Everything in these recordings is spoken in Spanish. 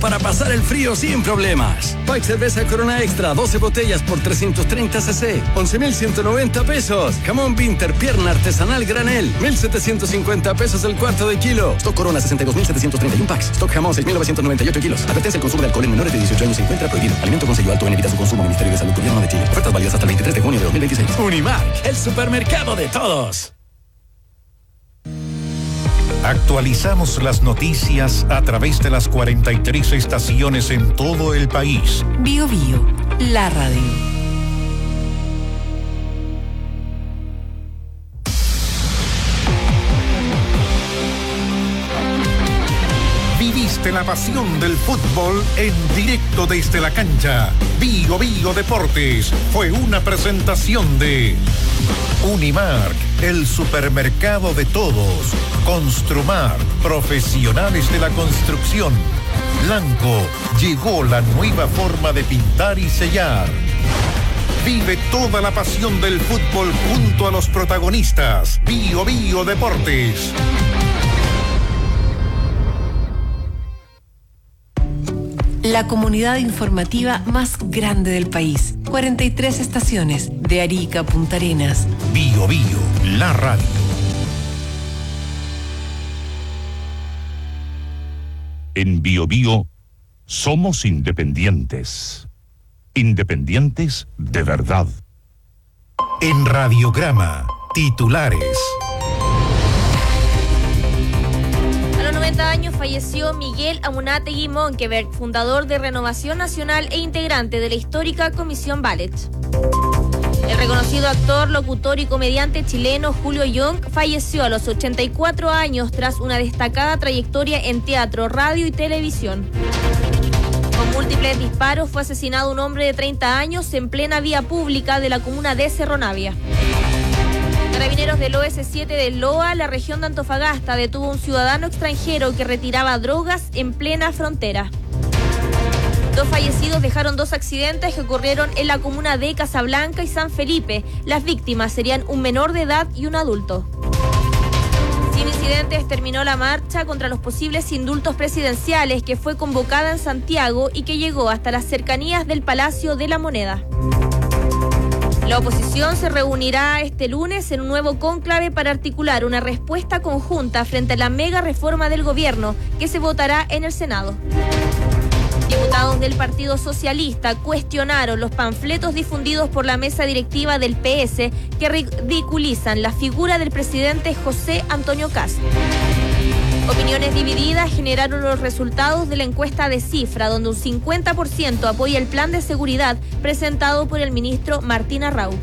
para pasar el frío sin problemas. Pack cerveza Corona Extra, 12 botellas por 330 cc, 11.190 pesos. Jamón Winter, pierna artesanal granel, 1.750 pesos el cuarto de kilo. Stock Corona, 62.731 packs. Stock jamón, 6.998 kilos. Advertencia: el consumo de alcohol en menores de 18 años se encuentra prohibido. Alimento con sello alto en, evita su consumo. Ministerio de Salud, Gobierno de Chile. Ofertas válidas hasta el 23 de junio de 2026. Unimark, el supermercado de todos. Actualizamos las noticias a través de las 43 estaciones en todo el país. Bio Bio, la radio. Viviste la pasión del fútbol en directo desde la cancha. Bio Bio Deportes fue una presentación de Unimark, el supermercado de todos. Construmar, profesionales de la construcción. Blanco, llegó la nueva forma de pintar y sellar. Vive toda la pasión del fútbol junto a los protagonistas. Bio Bio Deportes. La comunidad informativa más grande del país. 43 estaciones, de Arica a Punta Arenas. Bio Bio, la radio. En Bio Bio somos independientes. Independientes de verdad. En Radiograma, titulares. A los 90 años falleció Miguel Amunátegui Monkeberg, fundador de Renovación Nacional e integrante de la histórica Comisión Ballet. El reconocido actor, locutor y comediante chileno Julio Young falleció a los 84 años tras una destacada trayectoria en teatro, radio y televisión. Con múltiples disparos fue asesinado un hombre de 30 años en plena vía pública de la comuna de Cerro Navia. Carabineros del OS7 de Loa, la región de Antofagasta, detuvo a un ciudadano extranjero que retiraba drogas en plena frontera. 2 fallecidos dejaron 2 accidentes que ocurrieron en la comuna de Casablanca y San Felipe. Las víctimas serían un menor de edad y un adulto. Sin incidentes terminó la marcha contra los posibles indultos presidenciales que fue convocada en Santiago y que llegó hasta las cercanías del Palacio de la Moneda. La oposición se reunirá este lunes en un nuevo cónclave para articular una respuesta conjunta frente a la mega reforma del gobierno que se votará en el Senado. Diputados del Partido Socialista cuestionaron los panfletos difundidos por la mesa directiva del PS que ridiculizan la figura del presidente José Antonio Kast. Opiniones divididas generaron los resultados de la encuesta de Cifra, donde un 50% apoya el plan de seguridad presentado por el ministro Martín Arrau.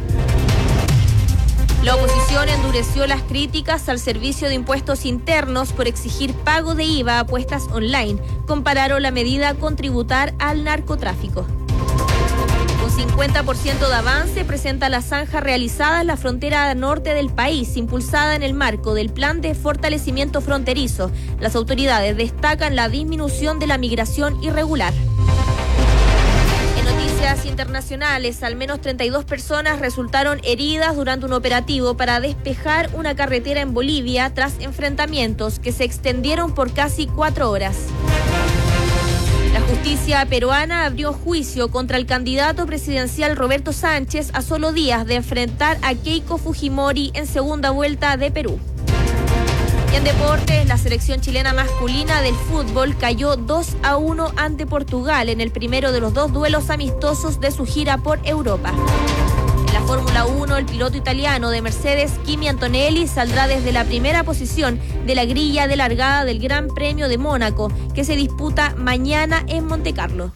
La oposición endureció las críticas al Servicio de Impuestos Internos por exigir pago de IVA a apuestas online. Compararon la medida con tributar al narcotráfico. Un 50% de avance presenta la zanja realizada en la frontera norte del país, impulsada en el marco del Plan de Fortalecimiento Fronterizo. Las autoridades destacan la disminución de la migración irregular. En noticias internacionales, al menos 32 personas resultaron heridas durante un operativo para despejar una carretera en Bolivia tras enfrentamientos que se extendieron por casi 4 horas. La justicia peruana abrió juicio contra el candidato presidencial Roberto Sánchez a solo días de enfrentar a Keiko Fujimori en segunda vuelta de Perú. Y en deportes, la selección chilena masculina del fútbol cayó 2-1 ante Portugal en el primero de los 2 duelos amistosos de su gira por Europa. En la Fórmula 1, el piloto italiano de Mercedes, Kimi Antonelli, saldrá desde la primera posición de la grilla de largada del Gran Premio de Mónaco, que se disputa mañana en Montecarlo.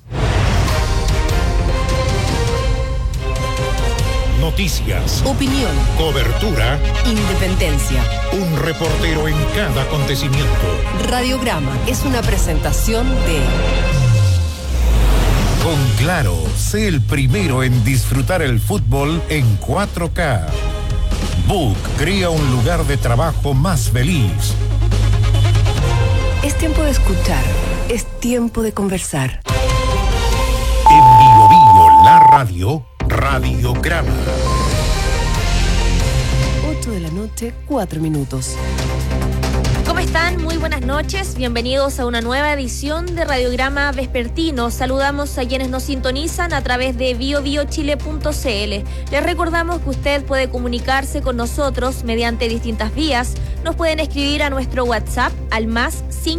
Noticias, Opinión, cobertura, independencia. un reportero en cada acontecimiento. Radiograma es una presentación de... Con Claro, sé el primero en disfrutar el fútbol en 4K. Book crea un lugar de trabajo más feliz. Es tiempo de escuchar, es tiempo de conversar. En Bio Bio, la radio, Radiograma. 8 de la noche, 4 minutos. ¿Cómo están? Muy buenas noches, bienvenidos a una nueva edición de Radiograma Vespertino. Saludamos a quienes nos sintonizan a través de biobiochile.cl. Les recordamos que usted puede comunicarse con nosotros mediante distintas vías. Nos pueden escribir a nuestro WhatsApp al más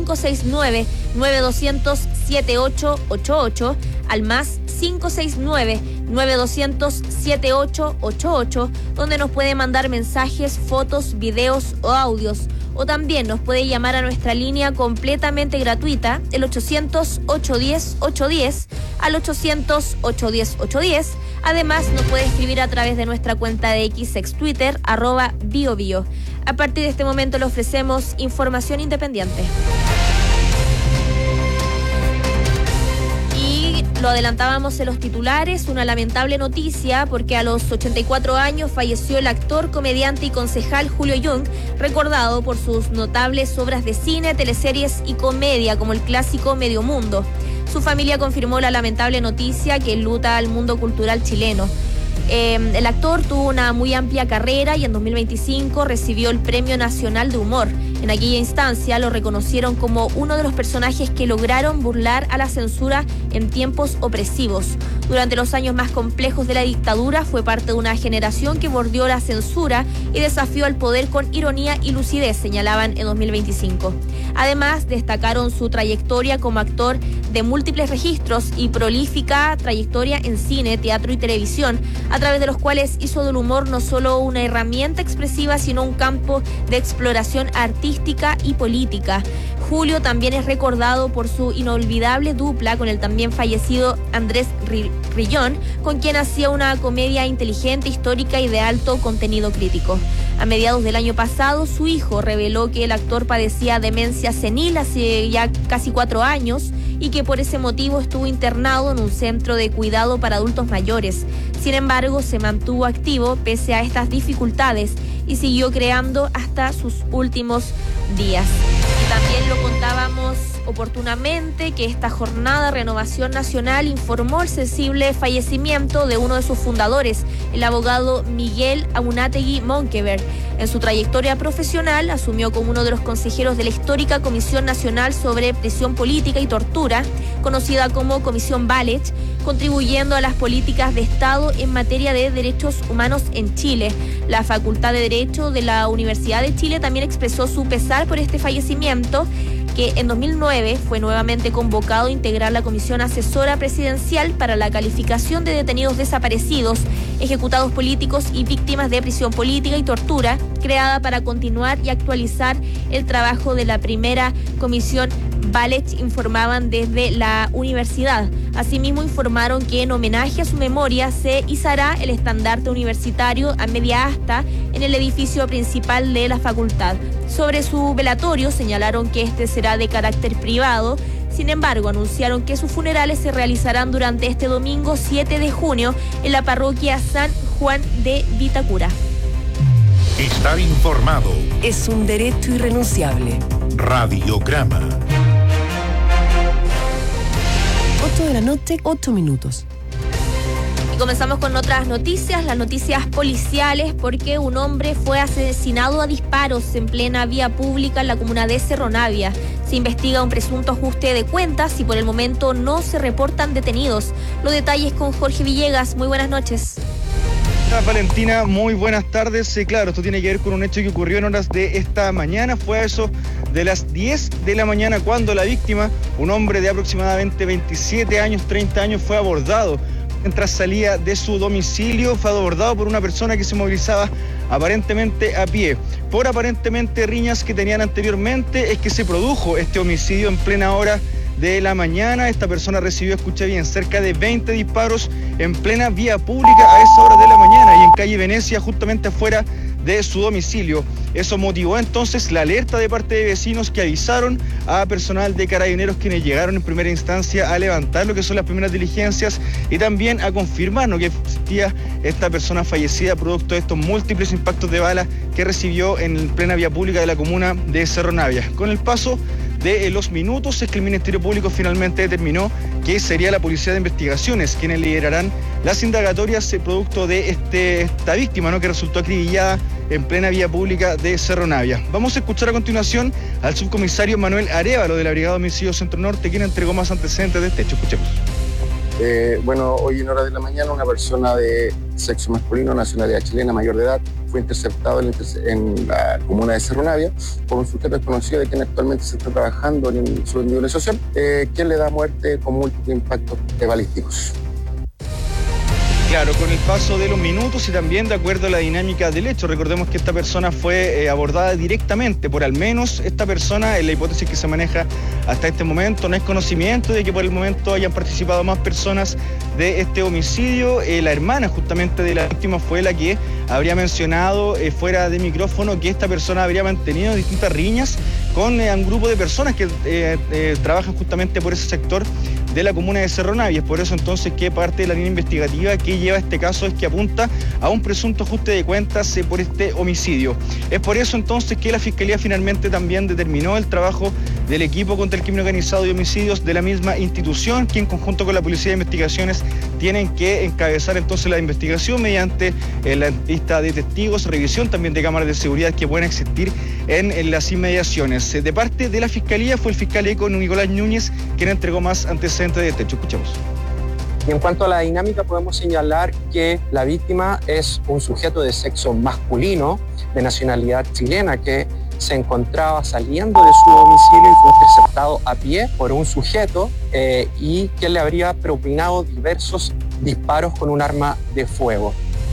569-9200-7888, al más 569-9200-7888, donde nos puede mandar mensajes, fotos, videos o audios. O también nos puede llamar a nuestra línea completamente gratuita, el 800-810-810, al 800-810-810. Además, nos puede escribir a través de nuestra cuenta de X ex Twitter, @biobio. A partir de este momento le ofrecemos información independiente. Lo adelantábamos en los titulares, una lamentable noticia porque a los 84 años falleció el actor, comediante y concejal Julio Jung, recordado por sus notables obras de cine, teleseries y comedia como el clásico Medio Mundo. Su familia confirmó la lamentable noticia que enluta al mundo cultural chileno. El actor tuvo una muy amplia carrera y en 2025 recibió el Premio Nacional de Humor. En aquella instancia lo reconocieron como uno de los personajes que lograron burlar a la censura en tiempos opresivos. Durante los años más complejos de la dictadura fue parte de una generación que bordeó la censura y desafió al poder con ironía y lucidez, señalaban en 2025. Además, destacaron su trayectoria como actor de múltiples registros y prolífica trayectoria en cine, teatro y televisión, a través de los cuales hizo del humor no solo una herramienta expresiva, sino un campo de exploración artística y política. Julio también es recordado por su inolvidable dupla con el también fallecido Andrés Rillón, con quien hacía una comedia inteligente, histórica y de alto contenido crítico. A mediados del año pasado, su hijo reveló que el actor padecía demencia senil hace ya casi 4 años y que por ese motivo estuvo internado en un centro de cuidado para adultos mayores. Sin embargo, se mantuvo activo pese a estas dificultades y siguió creando hasta sus últimos días. Y también lo contábamos oportunamente que esta jornada Renovación Nacional informó el sensible fallecimiento de uno de sus fundadores, el abogado Miguel Amunátegui Monkeberg. En su trayectoria profesional asumió como uno de los consejeros de la histórica Comisión Nacional sobre Prisión Política y Tortura, conocida como Comisión Valech, contribuyendo a las políticas de Estado en materia de derechos humanos en Chile. La Facultad de Derecho de la Universidad de Chile también expresó su pesar por este fallecimiento, que en 2009 fue nuevamente convocado a integrar la Comisión Asesora Presidencial para la Calificación de Detenidos Desaparecidos, Ejecutados Políticos y Víctimas de Prisión Política y Tortura, creada para continuar y actualizar el trabajo de la primera Comisión Valech, informaban desde la universidad. Asimismo, informaron que en homenaje a su memoria se izará el estandarte universitario a media asta en el edificio principal de la facultad. Sobre su velatorio señalaron que este será de carácter privado. Sin embargo, anunciaron que sus funerales se realizarán durante este domingo 7 de junio en la parroquia San Juan de Vitacura. Estar informado Es un derecho irrenunciable. Radiograma. 8 de la noche, 8 minutos. Y comenzamos con otras noticias, las noticias policiales, porque un hombre fue asesinado a disparos en plena vía pública en la comuna de Cerro Navia. Se investiga un presunto ajuste de cuentas y por el momento no se reportan detenidos. Los detalles con Jorge Villegas. Muy buenas noches. Valentina, muy buenas tardes. Claro, esto tiene que ver con un hecho que ocurrió en horas de esta mañana. Fue a eso de las 10 de la mañana cuando la víctima, un hombre de aproximadamente 27 años, 30 años, fue abordado mientras salía de su domicilio. Fue abordado por una persona que se movilizaba aparentemente a pie. Por aparentemente riñas que tenían anteriormente es que se produjo este homicidio en plena hora de la mañana. Esta persona recibió, escuché bien, cerca de 20 disparos en plena vía pública a esa hora de la mañana y en calle Venecia, justamente afuera de su domicilio. Eso motivó entonces la alerta de parte de vecinos que avisaron a personal de Carabineros, quienes llegaron en primera instancia a levantar lo que son las primeras diligencias y también a confirmar que existía esta persona fallecida producto de estos múltiples impactos de bala que recibió en plena vía pública de la comuna de Cerro Navia. Con el paso de los minutos es que el Ministerio Público finalmente determinó que sería la Policía de Investigaciones quienes liderarán las indagatorias producto de esta víctima, que resultó acribillada en plena vía pública de Cerro Navia. Vamos a escuchar a continuación al subcomisario Manuel Arévalo de la Brigada de Homicidios Centro Norte, quien entregó más antecedentes de este hecho. Escuchemos. Hoy en horas de la mañana una persona de sexo masculino, nacionalidad chilena, mayor de edad, fue interceptado en la comuna de Cerro Navia por un sujeto desconocido de quien actualmente se está trabajando en su individualización, quien le da muerte con múltiples impactos balísticos. Claro, con el paso de los minutos y también de acuerdo a la dinámica del hecho, recordemos que esta persona fue abordada directamente por al menos esta persona, en la hipótesis que se maneja hasta este momento. No es conocimiento de que por el momento hayan participado más personas de este homicidio. La hermana justamente de la víctima fue la que habría mencionado fuera de micrófono que esta persona habría mantenido distintas riñas con un grupo de personas que trabajan justamente por ese sector de la comuna de Cerro Navia. Es por eso entonces que parte de la línea investigativa que lleva este caso es que apunta a un presunto ajuste de cuentas por este homicidio. Es por eso entonces que la Fiscalía finalmente también determinó el trabajo del equipo contra el crimen organizado y homicidios de la misma institución, que en conjunto con la Policía de Investigaciones tienen que encabezar entonces la investigación mediante la lista de testigos, revisión también de cámaras de seguridad que pueden existir en las inmediaciones. De parte de la Fiscalía fue el fiscal ECO Nicolás Núñez quien entregó más antecedentes de este hecho. Escuchemos. Y en cuanto a la dinámica, podemos señalar que la víctima es un sujeto de sexo masculino, de nacionalidad chilena, que se encontraba saliendo de su domicilio y fue interceptado a pie por un sujeto y que le habría propinado diversos disparos con un arma de fuego.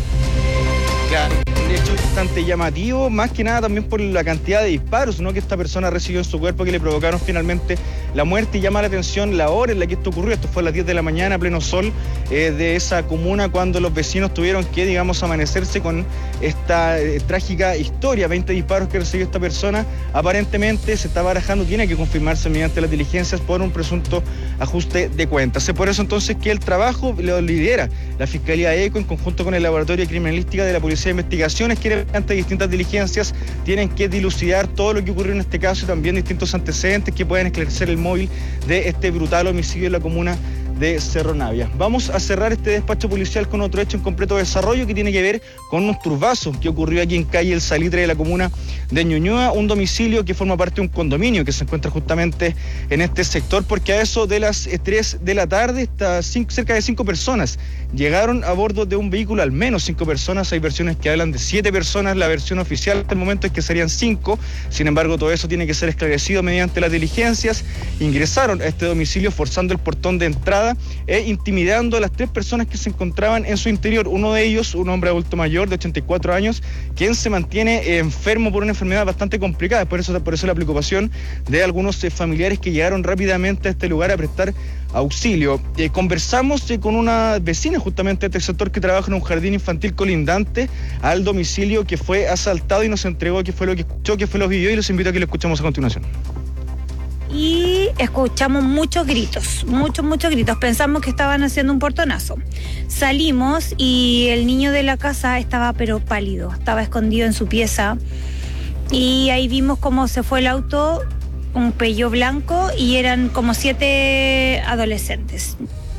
Claro, un hecho bastante llamativo, más que nada también por la cantidad de disparos, ¿no?, que esta persona recibió en su cuerpo, que le provocaron finalmente la muerte. Y llama la atención la hora en la que esto ocurrió. Esto fue a las 10 de la mañana, a pleno sol de esa comuna, cuando los vecinos tuvieron que, digamos, amanecerse con esta trágica historia. 20 disparos que recibió esta persona. Aparentemente se está barajando, tiene que confirmarse mediante las diligencias por un presunto ajuste de cuentas. Es por eso entonces que el trabajo lo lidera la Fiscalía ECO en conjunto con el Laboratorio de Criminalística de la Policía de Investigaciones, que ante distintas diligencias tienen que dilucidar todo lo que ocurrió en este caso y también distintos antecedentes que pueden esclarecer el móvil de este brutal homicidio en la comuna de Cerro Navia. Vamos a cerrar este despacho policial con otro hecho en completo desarrollo que tiene que ver con un turbazo que ocurrió aquí en calle El Salitre de la comuna de Ñuñoa, un domicilio que forma parte de un condominio que se encuentra justamente en este sector, porque a eso de las 3 de la tarde cerca de 5 personas llegaron a bordo de un vehículo, al menos 5 personas. Hay versiones que hablan de 7 personas, la versión oficial hasta el momento es que serían 5, sin embargo todo eso tiene que ser esclarecido mediante las diligencias. Ingresaron a este domicilio forzando el portón de entrada e intimidando a las 3 personas que se encontraban en su interior. Uno de ellos, un hombre adulto mayor de 84 años, quien se mantiene enfermo por una enfermedad bastante complicada. Por eso la preocupación de algunos familiares que llegaron rápidamente a este lugar a prestar auxilio. Conversamos con una vecina justamente de este sector que trabaja en un jardín infantil colindante al domicilio que fue asaltado y nos entregó qué fue lo que escuchó, qué fue lo que vivió, y los invito a que lo escuchemos a continuación. Y escuchamos muchos gritos, muchos gritos. Pensamos que estaban haciendo un portonazo. Salimos y el niño de la casa estaba pero pálido, estaba escondido en su pieza. Y ahí vimos cómo se fue el auto, un Peugeot blanco, y eran como 7 adolescentes.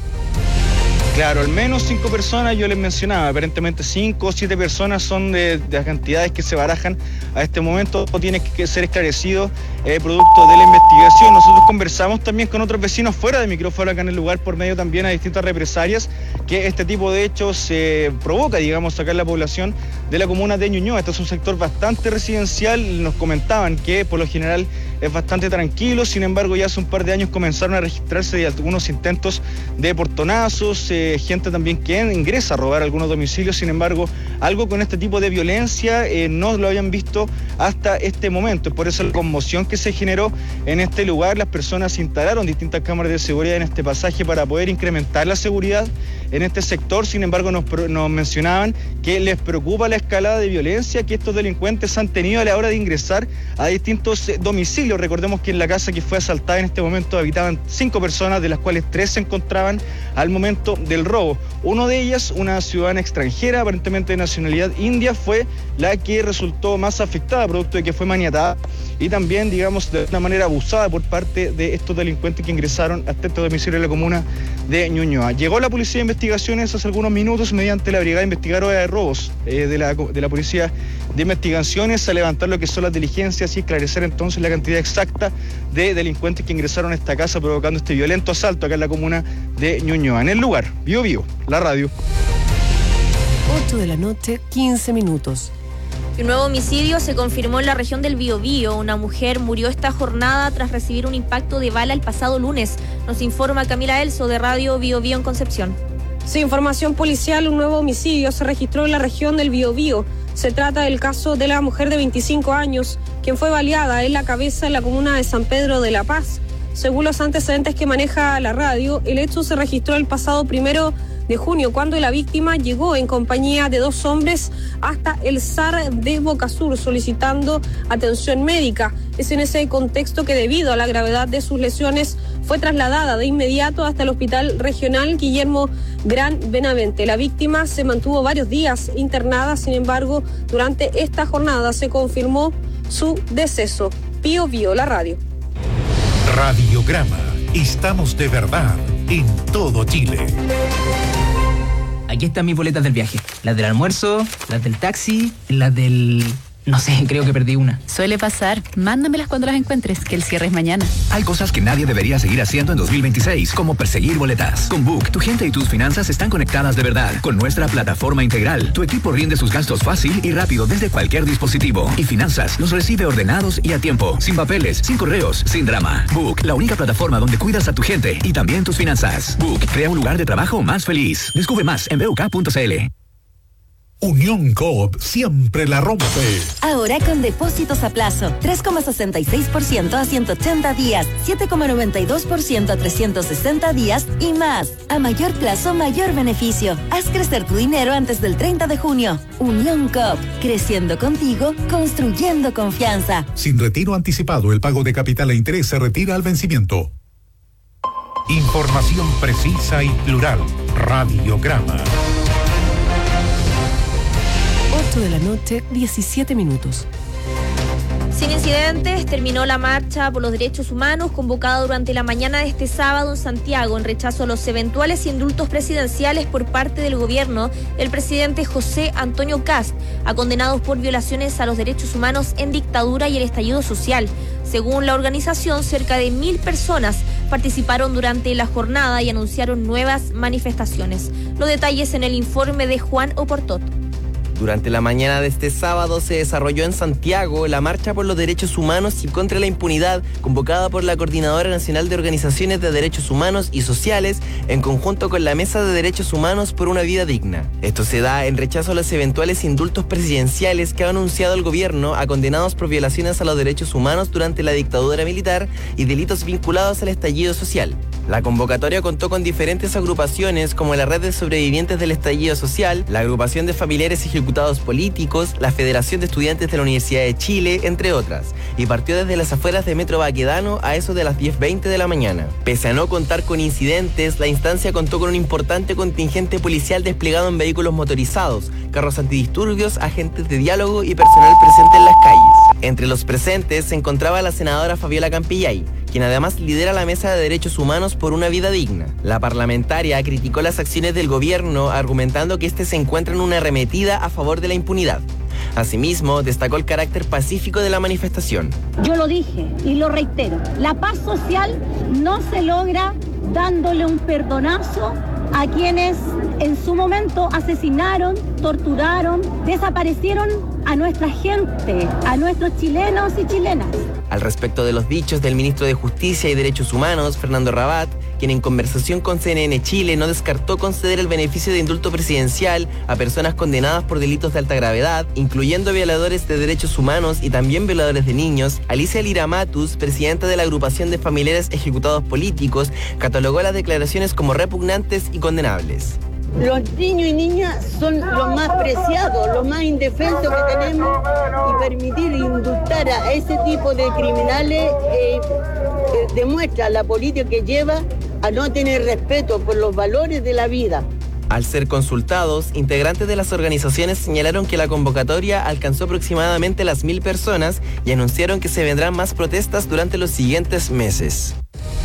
Claro, al menos 5 personas, yo les mencionaba, aparentemente 5 o 7 personas son de las cantidades que se barajan a este momento, tiene que ser esclarecido producto de la investigación. Nosotros conversamos también con otros vecinos fuera de micrófono acá en el lugar por medio también a distintas represalias que este tipo de hechos se provoca, digamos, acá en la población de la comuna de Ñuñoa. Este es un sector bastante residencial, nos comentaban que por lo general es bastante tranquilo, sin embargo ya hace un par de años comenzaron a registrarse algunos intentos de portonazos, gente también que ingresa a robar algunos domicilios. Sin embargo, algo con este tipo de violencia no lo habían visto hasta este momento. Por eso la conmoción que se generó en este lugar. Las personas instalaron distintas cámaras de seguridad en este pasaje para poder incrementar la seguridad en este sector. Sin embargo, nos mencionaban que les preocupa la escalada de violencia que estos delincuentes han tenido a la hora de ingresar a distintos domicilios. Recordemos que en la casa que fue asaltada en este momento habitaban 5 personas, de las cuales 3 se encontraban al momento de del robo. Uno de ellas, una ciudadana extranjera, aparentemente de nacionalidad india, fue la que resultó más afectada, producto de que fue maniatada y también, digamos, de una manera abusada por parte de estos delincuentes que ingresaron hasta este domicilio de la comuna de Ñuñoa. Llegó la Policía de Investigaciones hace algunos minutos mediante la Brigada Investigadora de Robos de la Policía de Investigaciones a levantar lo que son las diligencias y esclarecer entonces la cantidad exacta de delincuentes que ingresaron a esta casa provocando este violento asalto acá en la comuna de Ñuñoa. En el lugar, Biobío, la radio. 8 de la noche, 15 minutos. Un nuevo homicidio se confirmó en la región del Biobío. Una mujer murió esta jornada tras recibir un impacto de bala el pasado lunes. Nos informa Camila Elso de Radio Biobío en Concepción. Sí, información policial, un nuevo homicidio se registró en la región del Biobío. Se trata del caso de la mujer de 25 años, quien fue baleada en la cabeza en la comuna de San Pedro de la Paz. Según los antecedentes que maneja la radio, el hecho se registró el pasado 1 de junio, cuando la víctima llegó en compañía de 2 hombres hasta el SAR de Bocasur solicitando atención médica. Es en ese contexto que, debido a la gravedad de sus lesiones, fue trasladada de inmediato hasta el Hospital Regional Guillermo Gran Benavente. La víctima se mantuvo varios días internada, sin embargo, durante esta jornada se confirmó su deceso. Biobío, la radio. Radiograma. Estamos de verdad en todo Chile. Aquí están mis boletas del viaje. Las del almuerzo, las del taxi, las del... No sé, creo que perdí una. Suele pasar. Mándamelas cuando las encuentres, que el cierre es mañana. Hay cosas que nadie debería seguir haciendo en 2026, como perseguir boletas. Con Book, tu gente y tus finanzas están conectadas de verdad. Con nuestra plataforma integral, tu equipo rinde sus gastos fácil y rápido desde cualquier dispositivo. Y finanzas los recibe ordenados y a tiempo. Sin papeles, sin correos, sin drama. Book, la única plataforma donde cuidas a tu gente y también tus finanzas. Book, crea un lugar de trabajo más feliz. Descubre más en BUK.cl. Unión Coop siempre la rompe. Ahora con depósitos a plazo, 3,66% a 180 días, 7,92% a 360 días y más. A mayor plazo, mayor beneficio. Haz crecer tu dinero antes del 30 de junio. Unión Coop, creciendo contigo, construyendo confianza. Sin retiro anticipado, el pago de capital e interés se retira al vencimiento. Información precisa y plural. Radiograma. 8 de la noche, 17 minutos. Sin incidentes, terminó la marcha por los derechos humanos convocada durante la mañana de este sábado en Santiago en rechazo a los eventuales indultos presidenciales por parte del gobierno del presidente José Antonio Kast, a condenados por violaciones a los derechos humanos en dictadura y el estallido social. Según la organización, cerca de 1.000 personas participaron durante la jornada y anunciaron nuevas manifestaciones. Los detalles en el informe de Juan Oportot. Durante la mañana de este sábado se desarrolló en Santiago la marcha por los derechos humanos y contra la impunidad, convocada por la Coordinadora Nacional de Organizaciones de Derechos Humanos y Sociales, en conjunto con la Mesa de Derechos Humanos por una Vida Digna. Esto se da en rechazo a los eventuales indultos presidenciales que ha anunciado el gobierno a condenados por violaciones a los derechos humanos durante la dictadura militar y delitos vinculados al estallido social. La convocatoria contó con diferentes agrupaciones como la Red de Sobrevivientes del Estallido Social, la Agrupación de Familiares Ejecutados Políticos, la Federación de Estudiantes de la Universidad de Chile, entre otras, y partió desde las afueras de Metro Baquedano a eso de las 10:20 de la mañana. Pese a no contar con incidentes, la instancia contó con un importante contingente policial desplegado en vehículos motorizados, carros antidisturbios, agentes de diálogo y personal presente en las calles. Entre los presentes se encontraba la senadora Fabiola Campillay, quien además lidera la Mesa de Derechos Humanos por una Vida Digna. La parlamentaria criticó las acciones del gobierno, argumentando que este se encuentra en una arremetida a favor de la impunidad. Asimismo, destacó el carácter pacífico de la manifestación. Yo lo dije y lo reitero, la paz social no se logra dándole un perdonazo a quienes en su momento asesinaron, torturaron, desaparecieron a nuestra gente, a nuestros chilenos y chilenas. Al respecto de los dichos del ministro de Justicia y Derechos Humanos, Fernando Rabat, quien en conversación con CNN Chile no descartó conceder el beneficio de indulto presidencial a personas condenadas por delitos de alta gravedad, incluyendo violadores de derechos humanos y también violadores de niños, Alicia Lira Matus, presidenta de la Agrupación de Familiares Ejecutados Políticos, catalogó las declaraciones como repugnantes y condenables. Los niños y niñas son los más preciados, los más indefensos que tenemos, y permitir indultar a ese tipo de criminales demuestra la política que lleva a no tener respeto por los valores de la vida. Al ser consultados, integrantes de las organizaciones señalaron que la convocatoria alcanzó aproximadamente las 1.000 personas y anunciaron que se vendrán más protestas durante los siguientes meses.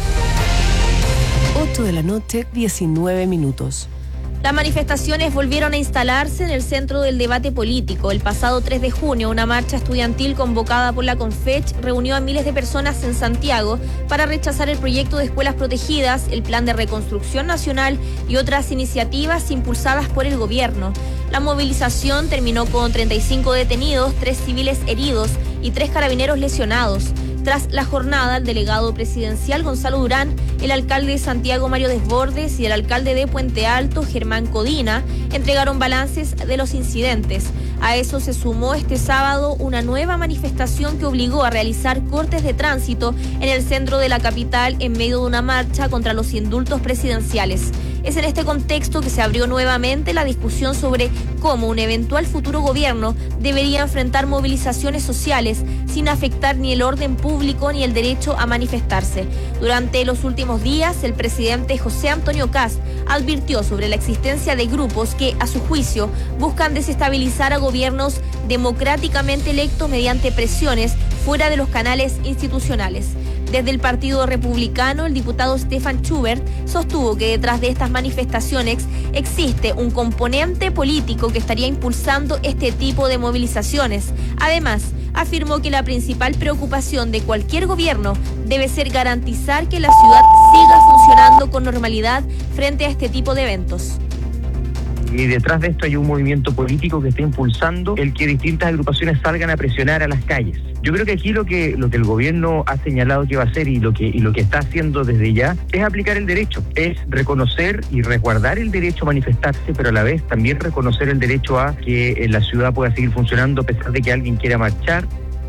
8 de la noche, 19 minutos. Las manifestaciones volvieron a instalarse en el centro del debate político. El pasado 3 de junio, una marcha estudiantil convocada por la Confech reunió a miles de personas en Santiago para rechazar el proyecto de escuelas protegidas, el Plan de Reconstrucción Nacional y otras iniciativas impulsadas por el gobierno. La movilización terminó con 35 detenidos, 3 civiles heridos y 3 carabineros lesionados. Tras la jornada, el delegado presidencial Gonzalo Durán, el alcalde de Santiago Mario Desbordes y el alcalde de Puente Alto Germán Codina entregaron balances de los incidentes. A eso se sumó este sábado una nueva manifestación que obligó a realizar cortes de tránsito en el centro de la capital en medio de una marcha contra los indultos presidenciales. Es en este contexto que se abrió nuevamente la discusión sobre cómo un eventual futuro gobierno debería enfrentar movilizaciones sociales sin afectar ni el orden público ni el derecho a manifestarse. Durante los últimos días, el presidente José Antonio Kast advirtió sobre la existencia de grupos que, a su juicio, buscan desestabilizar a gobiernos democráticamente electos mediante presiones fuera de los canales institucionales. Desde el Partido Republicano, el diputado Stefan Schubert sostuvo que detrás de estas manifestaciones existe un componente político que estaría impulsando este tipo de movilizaciones. Además, afirmó que la principal preocupación de cualquier gobierno debe ser garantizar que la ciudad siga funcionando con normalidad frente a este tipo de eventos. Y detrás de esto hay un movimiento político que está impulsando el que distintas agrupaciones salgan a presionar a las calles. Yo creo que aquí lo que el gobierno ha señalado que va a hacer y lo que está haciendo desde ya es aplicar el derecho, es reconocer y resguardar el derecho a manifestarse, pero a la vez también reconocer el derecho a que la ciudad pueda seguir funcionando a pesar de que alguien quiera marchar.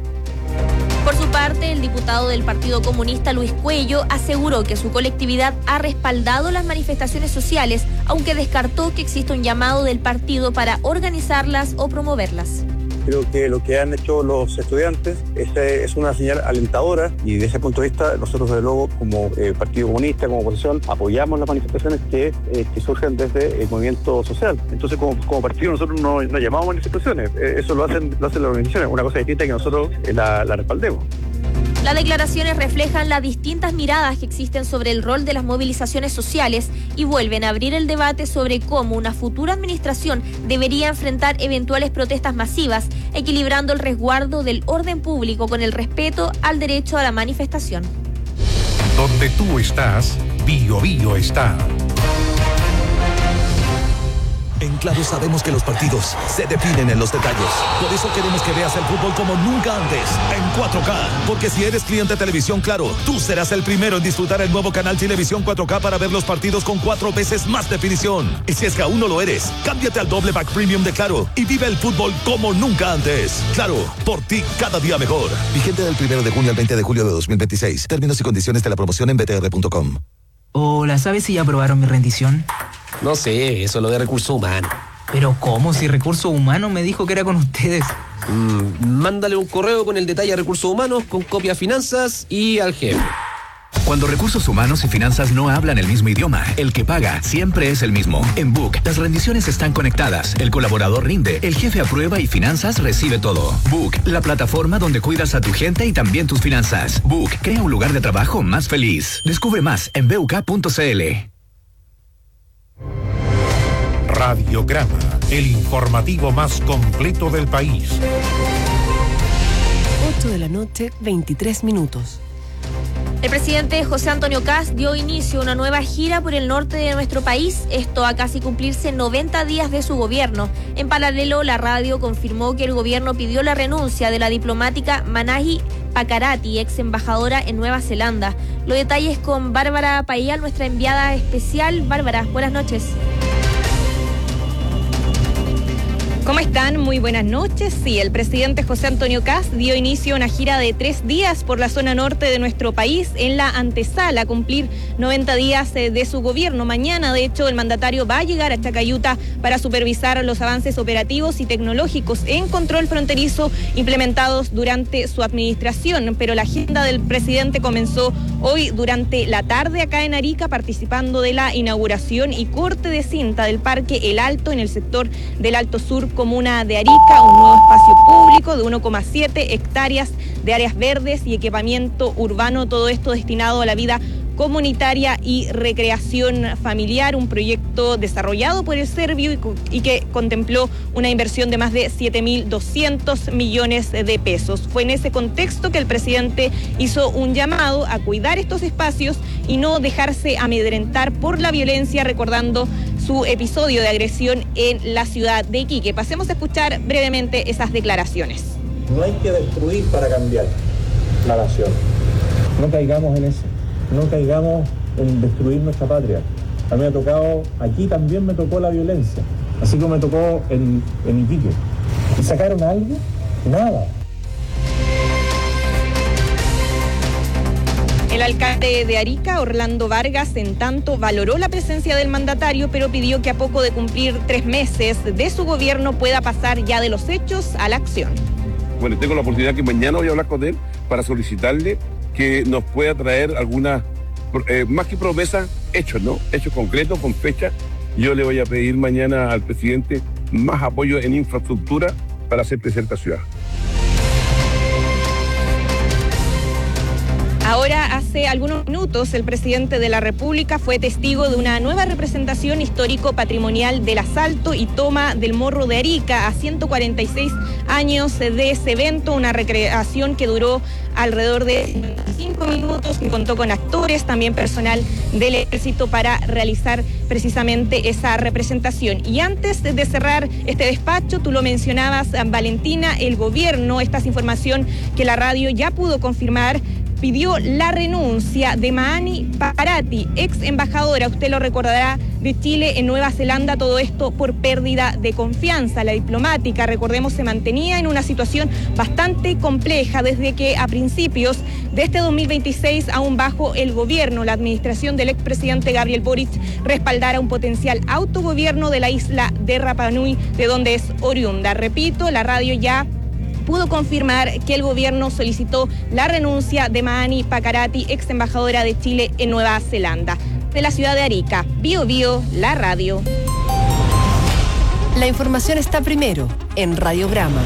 Por su parte, el diputado del Partido Comunista Luis Cuello aseguró que su colectividad ha respaldado las manifestaciones sociales, aunque descartó que exista un llamado del partido para organizarlas o promoverlas. Creo que lo que han hecho los estudiantes es una señal alentadora y desde ese punto de vista nosotros desde luego como Partido Comunista, como oposición, apoyamos las manifestaciones que surgen desde el movimiento social. Entonces como partido nosotros no llamamos manifestaciones, eso lo hacen las organizaciones, una cosa distinta que nosotros la respaldemos. Las declaraciones reflejan las distintas miradas que existen sobre el rol de las movilizaciones sociales y vuelven a abrir el debate sobre cómo una futura administración debería enfrentar eventuales protestas masivas, equilibrando el resguardo del orden público con el respeto al derecho a la manifestación. Donde tú estás, Bio Bio está. En Claro sabemos que los partidos se definen en los detalles. Por eso queremos que veas el fútbol como nunca antes, en 4K. Porque si eres cliente de Televisión Claro, tú serás el primero en disfrutar el nuevo canal Televisión 4K para ver los partidos con 4 veces más definición. Y si es que aún no lo eres, cámbiate al doble pack premium de Claro y vive el fútbol como nunca antes. Claro, por ti cada día mejor. Vigente del 1 de junio al 20 de julio de 2026. Términos y condiciones de la promoción en btr.com. Hola, ¿sabes si ya aprobaron mi rendición? No sé, eso es lo de recursos humanos. ¿Pero cómo? Si Recursos Humanos me dijo que era con ustedes. Mándale un correo con el detalle a Recursos Humanos, con copia a Finanzas y al jefe. Cuando Recursos Humanos y Finanzas no hablan el mismo idioma, el que paga siempre es el mismo. En Book, las rendiciones están conectadas, el colaborador rinde, el jefe aprueba y Finanzas recibe todo. Book, la plataforma donde cuidas a tu gente y también tus finanzas. Book, crea un lugar de trabajo más feliz. Descubre más en buk.cl. Radiograma, el informativo más completo del país. 8 de la noche, 23 minutos. El presidente José Antonio Kast dio inicio a una nueva gira por el norte de nuestro país, esto a casi cumplirse 90 días de su gobierno. En paralelo, la radio confirmó que el gobierno pidió la renuncia de la diplomática Manahi Pakarati, ex embajadora en Nueva Zelanda. Los detalles con Bárbara Payal, nuestra enviada especial. Bárbara, buenas noches. ¿Cómo están? Muy buenas noches. Sí, el presidente José Antonio Kast dio inicio a una gira de 3 días por la zona norte de nuestro país en la antesala a cumplir 90 días de su gobierno. Mañana, de hecho, el mandatario va a llegar a Chacayuta para supervisar los avances operativos y tecnológicos en control fronterizo implementados durante su administración. Pero la agenda del presidente comenzó hoy durante la tarde acá en Arica, participando de la inauguración y corte de cinta del Parque El Alto en el sector del Alto Sur, comuna de Arica, un nuevo espacio público de 1,7 hectáreas de áreas verdes y equipamiento urbano, todo esto destinado a la vida comunitaria y recreación familiar, un proyecto desarrollado por el Servio y que contempló una inversión de más de 7.200 millones de pesos. Fue en ese contexto que el presidente hizo un llamado a cuidar estos espacios y no dejarse amedrentar por la violencia, recordando su episodio de agresión en la ciudad de Iquique. Pasemos a escuchar brevemente esas declaraciones. No hay que destruir para cambiar la nación. No caigamos en eso. No caigamos en destruir nuestra patria. A mí me ha tocado, aquí también me tocó la violencia, así como me tocó en Iquique. ¿Y sacaron algo? Nada. El alcalde de Arica, Orlando Vargas, en tanto valoró la presencia del mandatario, pero pidió que a poco de cumplir 3 meses de su gobierno pueda pasar ya de los hechos a la acción. Bueno, tengo la oportunidad que mañana voy a hablar con él para solicitarle que nos pueda traer algunas, más que promesas, hechos, ¿no? Hechos concretos, con fecha. Yo le voy a pedir mañana al presidente más apoyo en infraestructura para hacer crecer esta ciudad. Ahora, hace algunos minutos, el presidente de la República fue testigo de una nueva representación histórico-patrimonial del asalto y toma del Morro de Arica a 146 años de ese evento, una recreación que duró alrededor de 5 minutos, que contó con actores, también personal del Ejército para realizar precisamente esa representación. Y antes de cerrar este despacho, tú lo mencionabas, Valentina, el gobierno, esta es información que la radio ya pudo confirmar, pidió la renuncia de Mahani Pakarati, ex embajadora, usted lo recordará, de Chile en Nueva Zelanda, todo esto por pérdida de confianza. La diplomática, recordemos, se mantenía en una situación bastante compleja desde que a principios de este 2026, aún bajo el gobierno, la administración del expresidente Gabriel Boric respaldara un potencial autogobierno de la isla de Rapa Nui, de donde es oriunda. Repito, la radio ya pudo confirmar que el gobierno solicitó la renuncia de Mahani Pakarati, ex embajadora de Chile en Nueva Zelanda. De la ciudad de Arica, Bio Bio, la radio. La información está primero en Radiograma.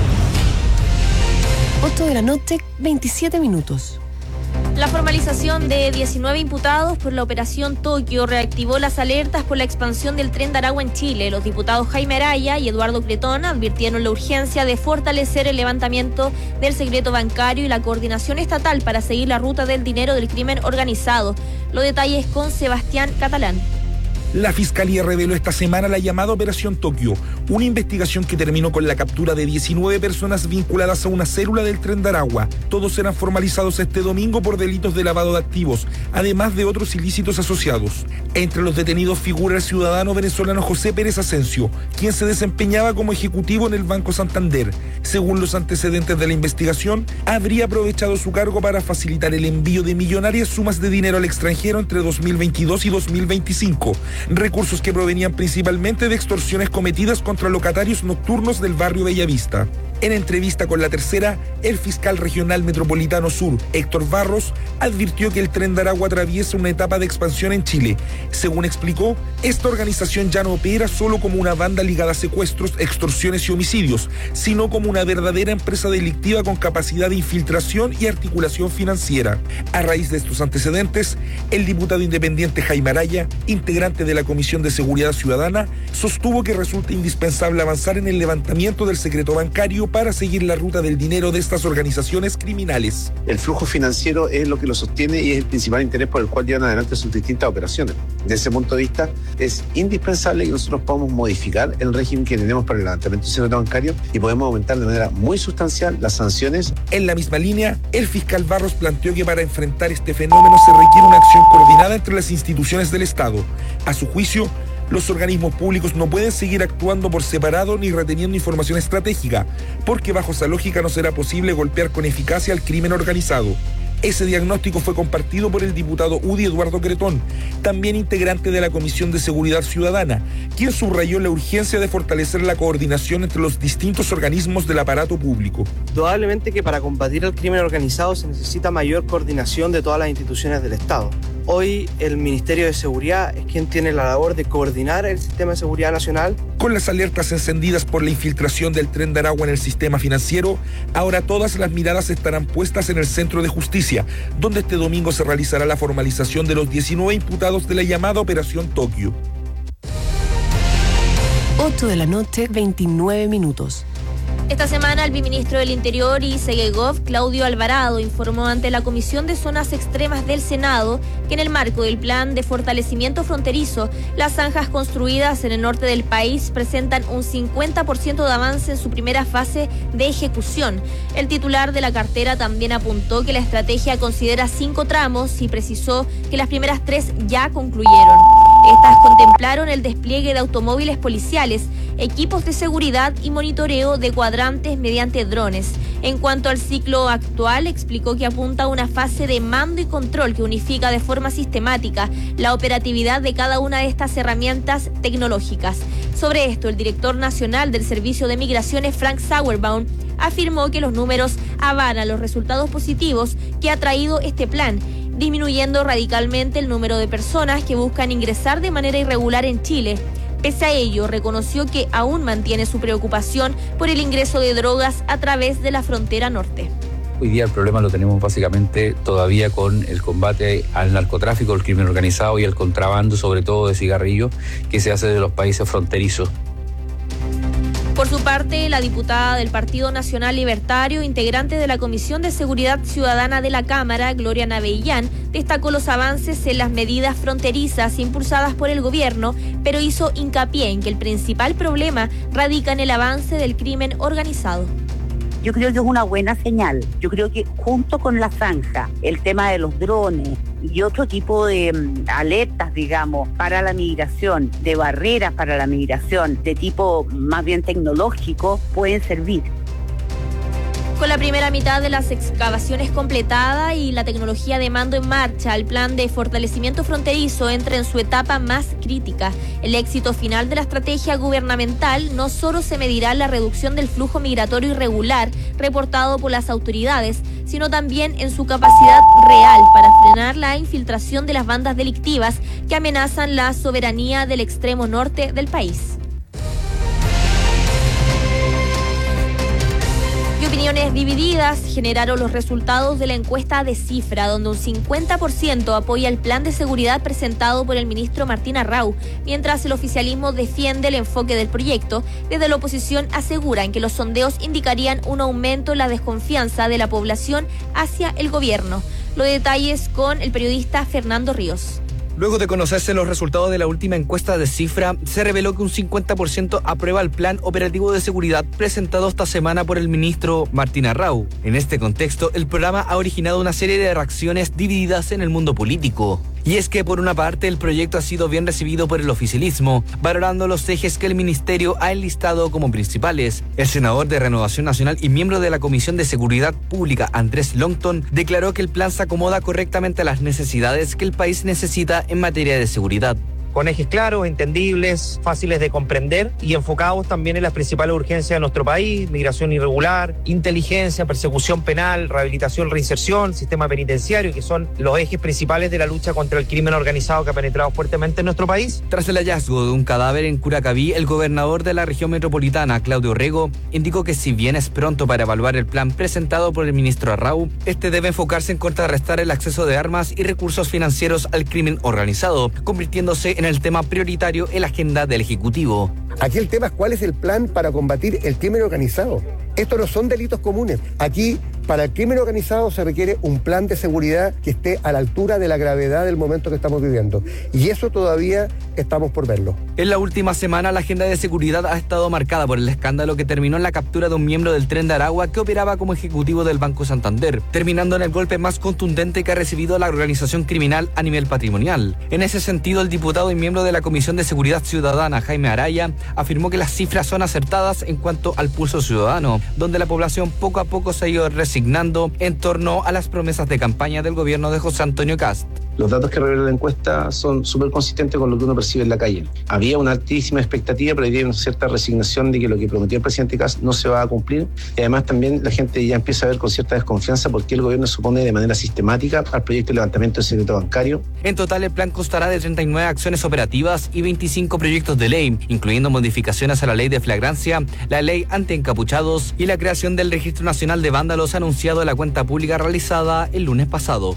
8 de la noche, 27 minutos. La formalización de 19 imputados por la Operación Tokio reactivó las alertas por la expansión del Tren de Aragua en Chile. Los diputados Jaime Araya y Eduardo Cretón advirtieron la urgencia de fortalecer el levantamiento del secreto bancario y la coordinación estatal para seguir la ruta del dinero del crimen organizado. Los detalles con Sebastián Catalán. La Fiscalía reveló esta semana la llamada Operación Tokio, una investigación que terminó con la captura de 19 personas vinculadas a una célula del Tren de Aragua. Todos serán formalizados este domingo por delitos de lavado de activos, además de otros ilícitos asociados. Entre los detenidos figura el ciudadano venezolano José Pérez Asensio, quien se desempeñaba como ejecutivo en el Banco Santander. Según los antecedentes de la investigación, habría aprovechado su cargo para facilitar el envío de millonarias sumas de dinero al extranjero entre 2022 y 2025. Recursos que provenían principalmente de extorsiones cometidas contra locatarios nocturnos del barrio Bellavista. En entrevista con La Tercera, el fiscal regional metropolitano sur, Héctor Barros, advirtió que el Tren de Aragua atraviesa una etapa de expansión en Chile. Según explicó, esta organización ya no opera solo como una banda ligada a secuestros, extorsiones y homicidios, sino como una verdadera empresa delictiva con capacidad de infiltración y articulación financiera. A raíz de estos antecedentes, el diputado independiente Jaime Araya, integrante de la Comisión de Seguridad Ciudadana, sostuvo que resulta indispensable avanzar en el levantamiento del secreto bancario para seguir la ruta del dinero de estas organizaciones criminales. El flujo financiero es lo que lo sostiene y es el principal interés por el cual llevan adelante sus distintas operaciones. Desde ese punto de vista, es indispensable que nosotros podamos modificar el régimen que tenemos para el levantamiento del secreto bancario y podemos aumentar de manera muy sustancial las sanciones. En la misma línea, el fiscal Barros planteó que para enfrentar este fenómeno se requiere una acción coordinada entre las instituciones del Estado. A su juicio, los organismos públicos no pueden seguir actuando por separado ni reteniendo información estratégica, porque bajo esa lógica no será posible golpear con eficacia al crimen organizado. Ese diagnóstico fue compartido por el diputado UDI Eduardo Cretón, también integrante de la Comisión de Seguridad Ciudadana, quien subrayó la urgencia de fortalecer la coordinación entre los distintos organismos del aparato público. Indudablemente que para combatir el crimen organizado se necesita mayor coordinación de todas las instituciones del Estado. Hoy el Ministerio de Seguridad es quien tiene la labor de coordinar el sistema de seguridad nacional. Con las alertas encendidas por la infiltración del Tren de Aragua en el sistema financiero, ahora todas las miradas estarán puestas en el Centro de Justicia, donde este domingo se realizará la formalización de los 19 imputados de la llamada Operación Tokio. 8 de la noche, 29 minutos. Esta semana, el viceministro del Interior y Segegov, Claudio Alvarado, informó ante la Comisión de Zonas Extremas del Senado que en el marco del plan de fortalecimiento fronterizo, las zanjas construidas en el norte del país presentan un 50% de avance en su primera fase de ejecución. El titular de la cartera también apuntó que la estrategia considera 5 tramos y precisó que las primeras 3 ya concluyeron. Estas contemplaron el despliegue de automóviles policiales, equipos de seguridad y monitoreo de cuadrantes mediante drones. En cuanto al ciclo actual, explicó que apunta a una fase de mando y control que unifica de forma sistemática la operatividad de cada una de estas herramientas tecnológicas. Sobre esto, el director nacional del Servicio de Migraciones, Frank Sauerbaum, afirmó que los números avalan los resultados positivos que ha traído este plan, disminuyendo radicalmente el número de personas que buscan ingresar de manera irregular en Chile. Pese a ello, reconoció que aún mantiene su preocupación por el ingreso de drogas a través de la frontera norte. Hoy día el problema lo tenemos básicamente todavía con el combate al narcotráfico, el crimen organizado y el contrabando, sobre todo de cigarrillos, que se hace de los países fronterizos. Por su parte, la diputada del Partido Nacional Libertario, integrante de la Comisión de Seguridad Ciudadana de la Cámara, Gloria Navellán, destacó los avances en las medidas fronterizas impulsadas por el gobierno, pero hizo hincapié en que el principal problema radica en el avance del crimen organizado. Yo creo que es una buena señal. Yo creo que junto con la zanja, el tema de los drones y otro tipo de alertas, digamos, para la migración, de barreras para la migración, de tipo más bien tecnológico, pueden servir. Con la primera mitad de las excavaciones completada y la tecnología de mando en marcha, el plan de fortalecimiento fronterizo entra en su etapa más crítica. El éxito final de la estrategia gubernamental no solo se medirá en la reducción del flujo migratorio irregular reportado por las autoridades, sino también en su capacidad real para frenar la infiltración de las bandas delictivas que amenazan la soberanía del extremo norte del país. Opiniones divididas generaron los resultados de la encuesta de Cifra, donde un 50% apoya el plan de seguridad presentado por el ministro Martín Arrau, mientras el oficialismo defiende el enfoque del proyecto. Desde la oposición aseguran que los sondeos indicarían un aumento en la desconfianza de la población hacia el gobierno. Los detalles con el periodista Fernando Ríos. Luego de conocerse los resultados de la última encuesta de Cifra, se reveló que un 50% aprueba el plan operativo de seguridad presentado esta semana por el ministro Martín Arrau. En este contexto, el programa ha originado una serie de reacciones divididas en el mundo político. Y es que, por una parte, el proyecto ha sido bien recibido por el oficialismo, valorando los ejes que el ministerio ha enlistado como principales. El senador de Renovación Nacional y miembro de la Comisión de Seguridad Pública, Andrés Longton, declaró que el plan se acomoda correctamente a las necesidades que el país necesita en materia de seguridad. Con ejes claros, entendibles, fáciles de comprender y enfocados también en las principales urgencias de nuestro país: migración irregular, inteligencia, persecución penal, rehabilitación, reinserción, sistema penitenciario, que son los ejes principales de la lucha contra el crimen organizado que ha penetrado fuertemente en nuestro país. Tras el hallazgo de un cadáver en Curacaví, el gobernador de la región metropolitana, Claudio Orrego, indicó que si bien es pronto para evaluar el plan presentado por el ministro Arrau, este debe enfocarse en contrarrestar el acceso de armas y recursos financieros al crimen organizado, convirtiéndose en el tema prioritario en la agenda del Ejecutivo. Aquí el tema es cuál es el plan para combatir el crimen organizado. Estos no son delitos comunes. Aquí, para el crimen organizado se requiere un plan de seguridad que esté a la altura de la gravedad del momento que estamos viviendo. Y eso todavía estamos por verlo. En la última semana, la agenda de seguridad ha estado marcada por el escándalo que terminó en la captura de un miembro del Tren de Aragua que operaba como ejecutivo del Banco Santander, terminando en el golpe más contundente que ha recibido la organización criminal a nivel patrimonial. En ese sentido, el diputado y miembro de la Comisión de Seguridad Ciudadana, Jaime Araya, afirmó que las cifras son acertadas en cuanto al pulso ciudadano. donde la población poco a poco se ha ido resignando en torno a las promesas de campaña del gobierno de José Antonio Kast. Los datos que revela la encuesta son súper consistentes con lo que uno percibe en la calle. Había una altísima expectativa, pero había una cierta resignación de que lo que prometió el presidente Kast no se va a cumplir. Y además también la gente ya empieza a ver con cierta desconfianza porque el gobierno supone de manera sistemática al proyecto de levantamiento del secreto bancario. En total, el plan constará de 39 acciones operativas y 25 proyectos de ley, incluyendo modificaciones a la ley de flagrancia, la ley anti-encapuchados y la creación del Registro Nacional de Vándalos anunciado en la cuenta pública realizada el lunes pasado.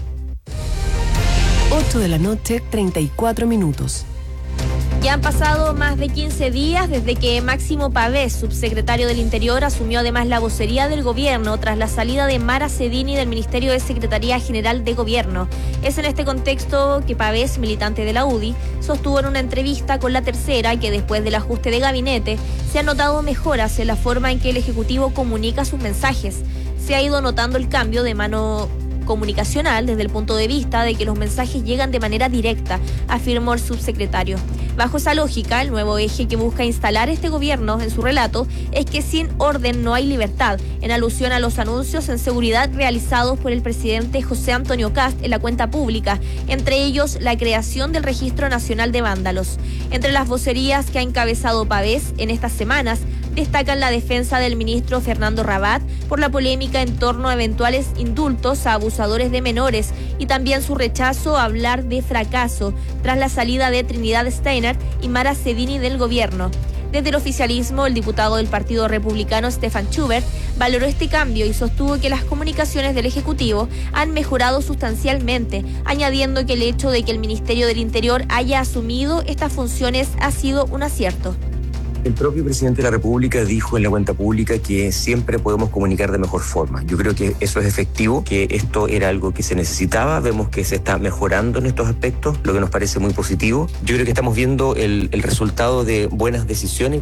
8 de la noche, 34 minutos. Ya han pasado más de 15 días desde que Máximo Pavés, subsecretario del Interior, asumió además la vocería del gobierno tras la salida de Mara Cedini del Ministerio de Secretaría General de Gobierno. Es en este contexto que Pavés, militante de la UDI, sostuvo en una entrevista con La Tercera que después del ajuste de gabinete se han notado mejoras en la forma en que el Ejecutivo comunica sus mensajes. Se ha ido notando el cambio de mano comunicacional desde el punto de vista de que los mensajes llegan de manera directa, afirmó el subsecretario. Bajo esa lógica, el nuevo eje que busca instalar este gobierno en su relato es que sin orden no hay libertad, en alusión a los anuncios en seguridad realizados por el presidente José Antonio Kast en la cuenta pública, entre ellos la creación del Registro Nacional de Vándalos. Entre las vocerías que ha encabezado Pavés en estas semanas, destacan la defensa del ministro Fernando Rabat por la polémica en torno a eventuales indultos a abusadores de menores y también su rechazo a hablar de fracaso tras la salida de Trinidad Steiner y Mara Cedini del gobierno. Desde el oficialismo, el diputado del Partido Republicano Stefan Schubert valoró este cambio y sostuvo que las comunicaciones del Ejecutivo han mejorado sustancialmente, añadiendo que el hecho de que el Ministerio del Interior haya asumido estas funciones ha sido un acierto. El propio presidente de la República dijo en la cuenta pública que siempre podemos comunicar de mejor forma. Yo creo que eso es efectivo, que esto era algo que se necesitaba. Vemos que se está mejorando en estos aspectos, lo que nos parece muy positivo. Yo creo que estamos viendo el resultado de buenas decisiones.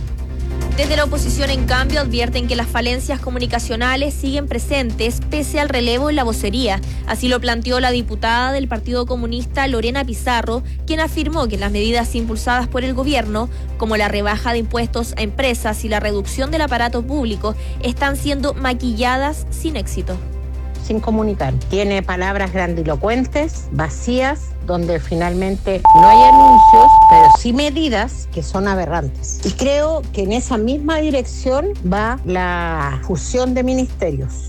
Desde la oposición, en cambio, advierten que las falencias comunicacionales siguen presentes pese al relevo en la vocería. Así lo planteó la diputada del Partido Comunista Lorena Pizarro, quien afirmó que las medidas impulsadas por el gobierno, como la rebaja de impuestos a empresas y la reducción del aparato público, están siendo maquilladas sin éxito. Sin comunicar. Tiene palabras grandilocuentes, vacías, donde finalmente no hay anuncios, pero sí medidas que son aberrantes. Y creo que en esa misma dirección va la fusión de ministerios.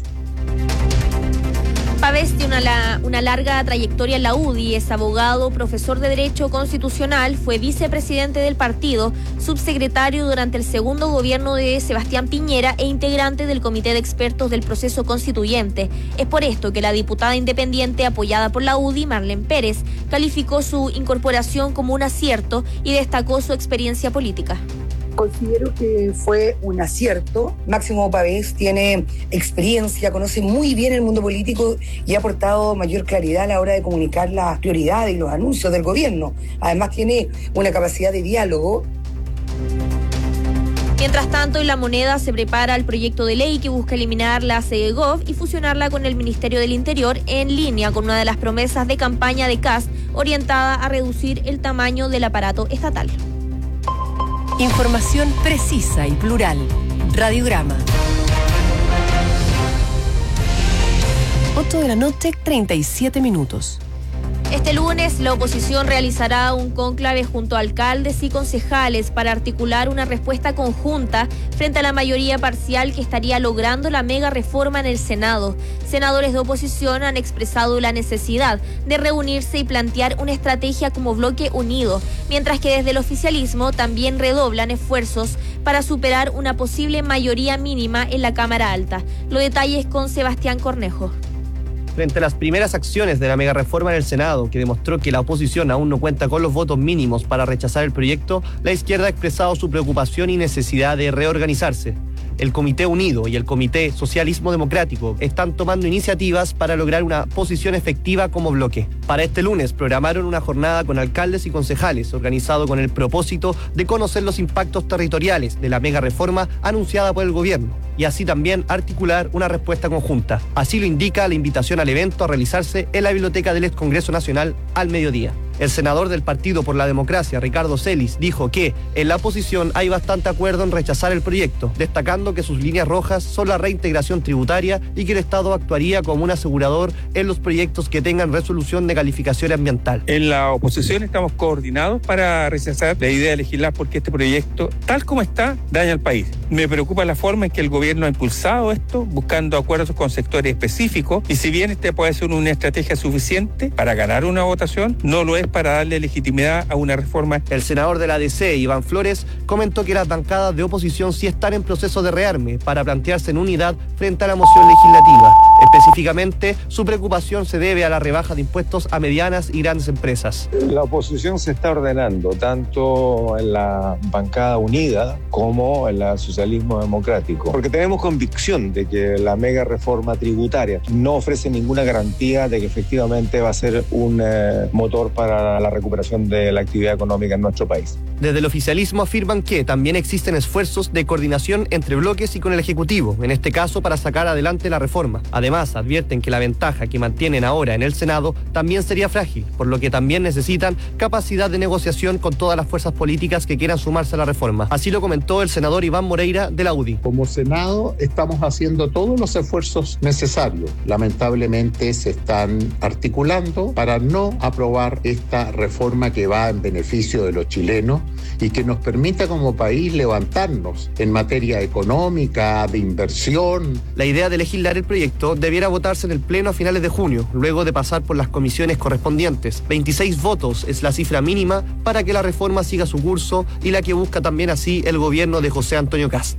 Pavés tiene una larga trayectoria en la UDI, es abogado, profesor de Derecho Constitucional, fue vicepresidente del partido, subsecretario durante el segundo gobierno de Sebastián Piñera e integrante del Comité de Expertos del Proceso Constituyente. Es por esto que la diputada independiente apoyada por la UDI, Marlene Pérez, calificó su incorporación como un acierto y destacó su experiencia política. Considero que fue un acierto. Máximo Pavés tiene experiencia, conoce muy bien el mundo político y ha aportado mayor claridad a la hora de comunicar las prioridades y los anuncios del gobierno. Además tiene una capacidad de diálogo. Mientras tanto, en La Moneda se prepara el proyecto de ley que busca eliminar la CEGOV y fusionarla con el Ministerio del Interior, en línea con una de las promesas de campaña de Kast orientada a reducir el tamaño del aparato estatal. Información precisa y plural. Radiograma. 8 de la noche, 37 minutos. Este lunes, la oposición realizará un cónclave junto a alcaldes y concejales para articular una respuesta conjunta frente a la mayoría parcial que estaría logrando la mega reforma en el Senado. Senadores de oposición han expresado la necesidad de reunirse y plantear una estrategia como bloque unido, mientras que desde el oficialismo también redoblan esfuerzos para superar una posible mayoría mínima en la Cámara Alta. Los detalles con Sebastián Cornejo. Frente a las primeras acciones de la mega reforma en el Senado, que demostró que la oposición aún no cuenta con los votos mínimos para rechazar el proyecto, la izquierda ha expresado su preocupación y necesidad de reorganizarse. El Comité Unido y el Comité Socialismo Democrático están tomando iniciativas para lograr una posición efectiva como bloque. Para este lunes programaron una jornada con alcaldes y concejales, organizado con el propósito de conocer los impactos territoriales de la mega reforma anunciada por el gobierno y así también articular una respuesta conjunta. Así lo indica la invitación al evento a realizarse en la Biblioteca del Ex Congreso Nacional al mediodía. El senador del Partido por la Democracia, Ricardo Celis, dijo que en la oposición hay bastante acuerdo en rechazar el proyecto, destacando que sus líneas rojas son la reintegración tributaria y que el Estado actuaría como un asegurador en los proyectos que tengan resolución de calificación ambiental. En la oposición estamos coordinados para rechazar la idea de legislar porque este proyecto, tal como está, daña al país. Me preocupa la forma en que el gobierno ha impulsado esto, buscando acuerdos con sectores específicos, y si bien este puede ser una estrategia suficiente para ganar una votación, no lo es para darle legitimidad a una reforma. El senador de la DC, Iván Flores, comentó que las bancadas de oposición sí están en proceso de rearme para plantearse en unidad frente a la moción legislativa. Específicamente, su preocupación se debe a la rebaja de impuestos a medianas y grandes empresas. La oposición se está ordenando, tanto en la bancada unida como en el socialismo democrático, porque tenemos convicción de que la mega reforma tributaria no ofrece ninguna garantía de que efectivamente va a ser un motor para la recuperación de la actividad económica en nuestro país. Desde el oficialismo afirman que también existen esfuerzos de coordinación entre bloques y con el Ejecutivo, en este caso para sacar adelante la reforma. Además, advierten que la ventaja que mantienen ahora en el Senado también sería frágil, por lo que también necesitan capacidad de negociación con todas las fuerzas políticas que quieran sumarse a la reforma. Así lo comentó el senador Iván Moreira de la UDI. Como Senado estamos haciendo todos los esfuerzos necesarios. Lamentablemente se están articulando para no aprobar esta reforma que va en beneficio de los chilenos y que nos permita como país levantarnos en materia económica, de inversión. La idea de legislar el proyecto debiera votarse en el Pleno a finales de junio, luego de pasar por las comisiones correspondientes. 26 votos es la cifra mínima para que la reforma siga su curso y la que busca también así el gobierno de José Antonio Kast.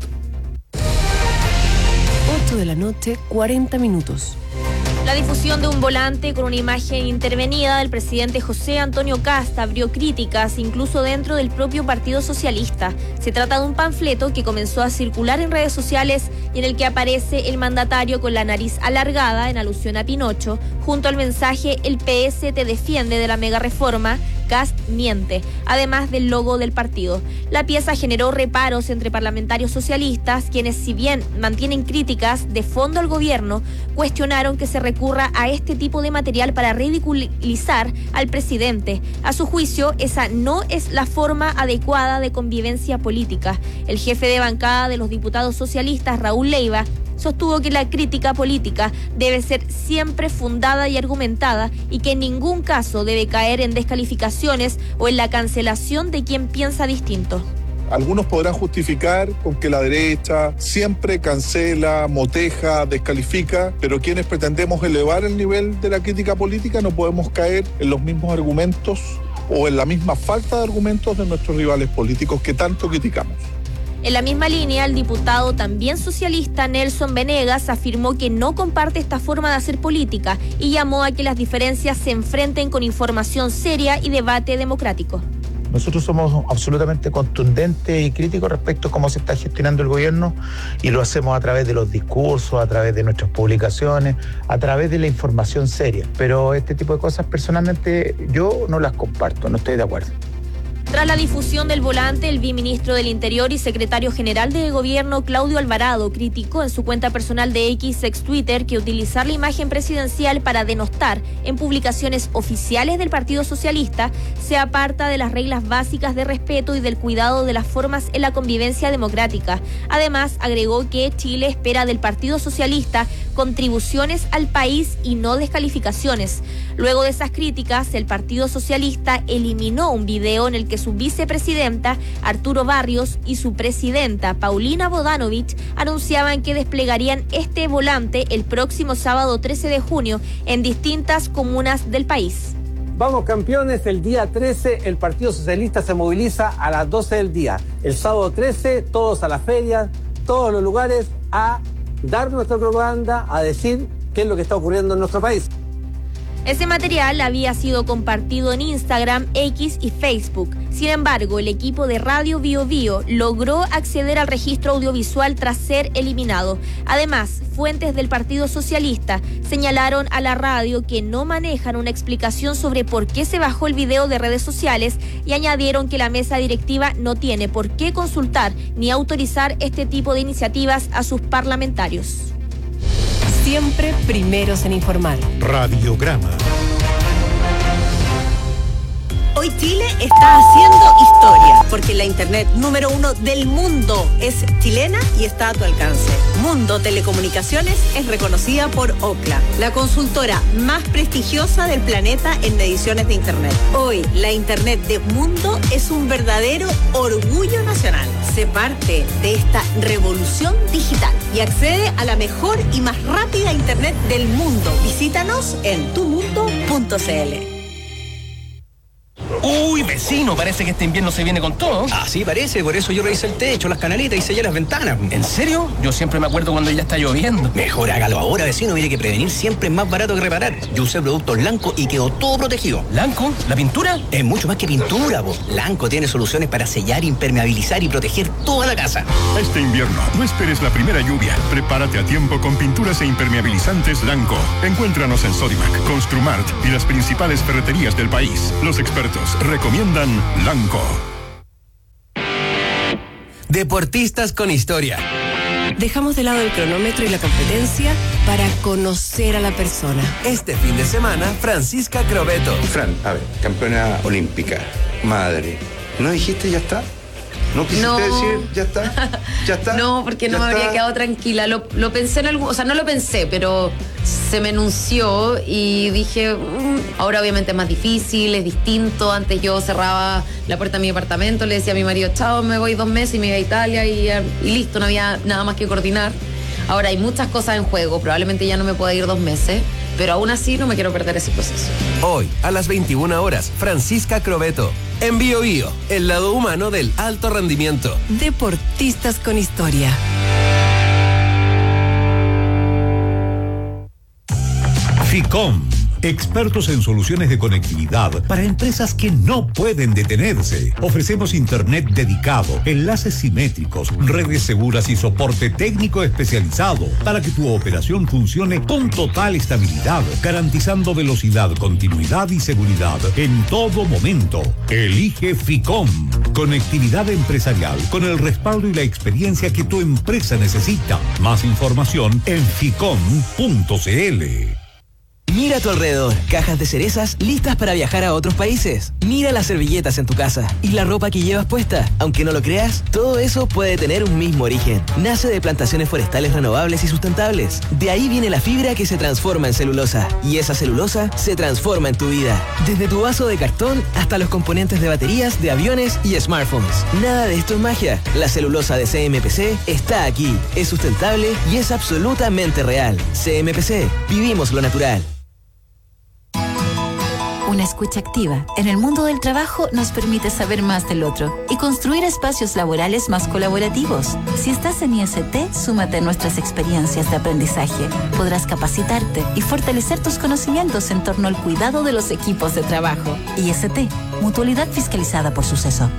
8 de la noche, 40 minutos. La difusión de un volante con una imagen intervenida del presidente José Antonio Kast abrió críticas incluso dentro del propio Partido Socialista. Se trata de un panfleto que comenzó a circular en redes sociales y en el que aparece el mandatario con la nariz alargada en alusión a Pinocho, junto al mensaje "El PS te defiende" de la mega reforma, Kast miente, además del logo del partido. La pieza generó reparos entre parlamentarios socialistas, quienes, si bien mantienen críticas de fondo al gobierno, cuestionaron que se recurra a este tipo de material para ridiculizar al presidente. A su juicio, esa no es la forma adecuada de convivencia política. El jefe de bancada de los diputados socialistas, Raúl Leiva, sostuvo que la crítica política debe ser siempre fundada y argumentada y que en ningún caso debe caer en descalificaciones o en la cancelación de quien piensa distinto. Algunos podrán justificar con que la derecha siempre cancela, moteja, descalifica, pero quienes pretendemos elevar el nivel de la crítica política no podemos caer en los mismos argumentos o en la misma falta de argumentos de nuestros rivales políticos que tanto criticamos. En la misma línea, el diputado también socialista Nelson Venegas afirmó que no comparte esta forma de hacer política y llamó a que las diferencias se enfrenten con información seria y debate democrático. Nosotros somos absolutamente contundentes y críticos respecto a cómo se está gestionando el gobierno y lo hacemos a través de los discursos, a través de nuestras publicaciones, a través de la información seria. Pero este tipo de cosas personalmente yo no las comparto, no estoy de acuerdo. Tras la difusión del volante, el viceministro del Interior y secretario general de Gobierno, Claudio Alvarado, criticó en su cuenta personal de X, ex Twitter, que utilizar la imagen presidencial para denostar en publicaciones oficiales del Partido Socialista se aparta de las reglas básicas de respeto y del cuidado de las formas en la convivencia democrática. Además, agregó que Chile espera del Partido Socialista contribuciones al país y no descalificaciones. Luego de esas críticas, el Partido Socialista eliminó un video en el que su vicepresidenta, Arturo Barrios, y su presidenta, Paulina Bodanovich, anunciaban que desplegarían este volante el próximo sábado 13 de junio en distintas comunas del país. Vamos campeones, el día 13 el Partido Socialista se moviliza a las 12 del día. El sábado 13 todos a la feria, todos los lugares a dar nuestra propaganda, a decir qué es lo que está ocurriendo en nuestro país. Ese material había sido compartido en Instagram, X y Facebook. Sin embargo, el equipo de Radio Bio Bio logró acceder al registro audiovisual tras ser eliminado. Además, fuentes del Partido Socialista señalaron a la radio que no manejan una explicación sobre por qué se bajó el video de redes sociales y añadieron que la mesa directiva no tiene por qué consultar ni autorizar este tipo de iniciativas a sus parlamentarios. Siempre primeros en informar. Radiograma. Hoy Chile está haciendo historia, porque la internet número 1 del mundo es chilena y está a tu alcance. Mundo Telecomunicaciones es reconocida por Ookla, la consultora más prestigiosa del planeta en mediciones de internet. Hoy, la internet de Mundo es un verdadero orgullo nacional. Sé parte de esta revolución digital y accede a la mejor y más rápida internet del mundo. Visítanos en tumundo.cl. Uy, vecino, parece que este invierno se viene con todo. Así parece, por eso yo revisé el techo, las canaletas y sellé las ventanas. ¿En serio? Yo siempre me acuerdo cuando ya está lloviendo. Mejor hágalo ahora, vecino, mire que prevenir siempre es más barato que reparar. Yo usé productos Lanco y quedó todo protegido. ¿Lanco? ¿La pintura? Es mucho más que pintura, po. Lanco tiene soluciones para sellar, impermeabilizar y proteger toda la casa. Este invierno, no esperes la primera lluvia. Prepárate a tiempo con pinturas e impermeabilizantes Lanco. Encuéntranos en Sodimac, Construmart y las principales ferreterías del país. Los expertos recomiendan Lanco. Deportistas con historia. Dejamos de lado el cronómetro y la competencia para conocer a la persona. Este fin de semana, Francisca Crobeto. Fran, a ver, campeona olímpica, madre. ¿No dijiste ya está? ¿No quisiste decir ya está? ¿Ya está? No, porque no me habría quedado tranquila. Lo pensé en algún... O sea, no lo pensé, pero se me enunció y dije, ahora obviamente es más difícil, es distinto. Antes yo cerraba la puerta de mi departamento, le decía a mi marido, chao, me voy 2 meses y me voy a Italia y listo, no había nada más que coordinar. Ahora hay muchas cosas en juego, probablemente ya no me pueda ir 2 meses, pero aún así no me quiero perder ese proceso. Hoy, a las 21 horas, Francisca Crobeto. En Bio Bio, el lado humano del alto rendimiento. Deportistas con historia. FICOM, expertos en soluciones de conectividad para empresas que no pueden detenerse. Ofrecemos internet dedicado, enlaces simétricos, redes seguras y soporte técnico especializado para que tu operación funcione con total estabilidad, garantizando velocidad, continuidad y seguridad en todo momento. Elige FICOM, conectividad empresarial con el respaldo y la experiencia que tu empresa necesita. Más información en ficom.cl. Mira a tu alrededor, cajas de cerezas listas para viajar a otros países. Mira las servilletas en tu casa y la ropa que llevas puesta. Aunque no lo creas, todo eso puede tener un mismo origen. Nace de plantaciones forestales renovables y sustentables. De ahí viene la fibra que se transforma en celulosa. Y esa celulosa se transforma en tu vida. Desde tu vaso de cartón hasta los componentes de baterías, de aviones y smartphones. Nada de esto es magia. La celulosa de CMPC está aquí. Es sustentable y es absolutamente real. CMPC, vivimos lo natural. Una escucha activa en el mundo del trabajo nos permite saber más del otro y construir espacios laborales más colaborativos. Si estás en IST, súmate a nuestras experiencias de aprendizaje. Podrás capacitarte y fortalecer tus conocimientos en torno al cuidado de los equipos de trabajo. IST, mutualidad fiscalizada por Suceso.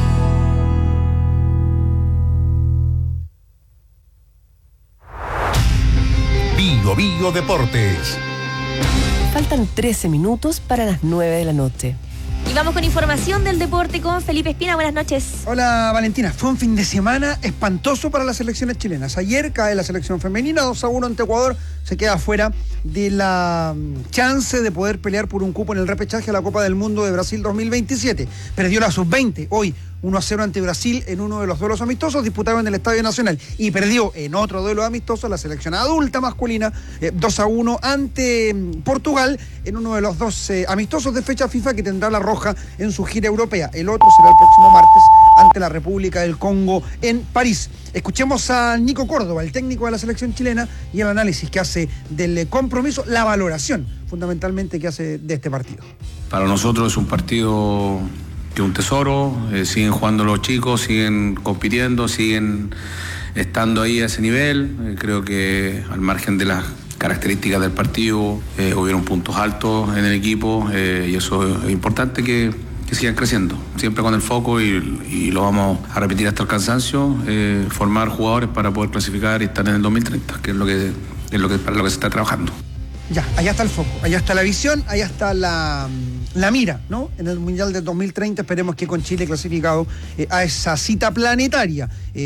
Bio Bio Deportes. Faltan 13 minutos para las 9 de la noche. Y vamos con información del deporte con Felipe Espina. Buenas noches. Hola Valentina, fue un fin de semana espantoso para las selecciones chilenas. Ayer cae la selección femenina 2-1 ante Ecuador, se queda fuera de la chance de poder pelear por un cupo en el repechaje a la Copa del Mundo de Brasil 2027. Perdió la sub-20 hoy 1-0 ante Brasil en uno de los duelos amistosos disputados en el Estadio Nacional, y perdió en otro duelo amistoso la selección adulta masculina 2-1 ante Portugal en uno de los 2 amistosos de fecha FIFA que tendrá la roja en su gira europea. El otro será el próximo martes ante la República del Congo en París. Escuchemos a Nico Córdoba, el técnico de la selección chilena, y el análisis que hace del compromiso, la valoración fundamentalmente que hace de este partido. Para nosotros es un partido que es un tesoro, siguen jugando los chicos, siguen compitiendo, siguen estando ahí a ese nivel. Creo que al margen de las características del partido hubieron puntos altos en el equipo, y eso es importante que sigan creciendo, siempre con el foco y lo vamos a repetir hasta el cansancio, formar jugadores para poder clasificar y estar en el 2030, que es para lo que se está trabajando. Ya, allá está el foco, allá está la visión, allá está la mira, ¿no? En el Mundial del 2030 esperemos que con Chile clasificado a esa cita planetaria.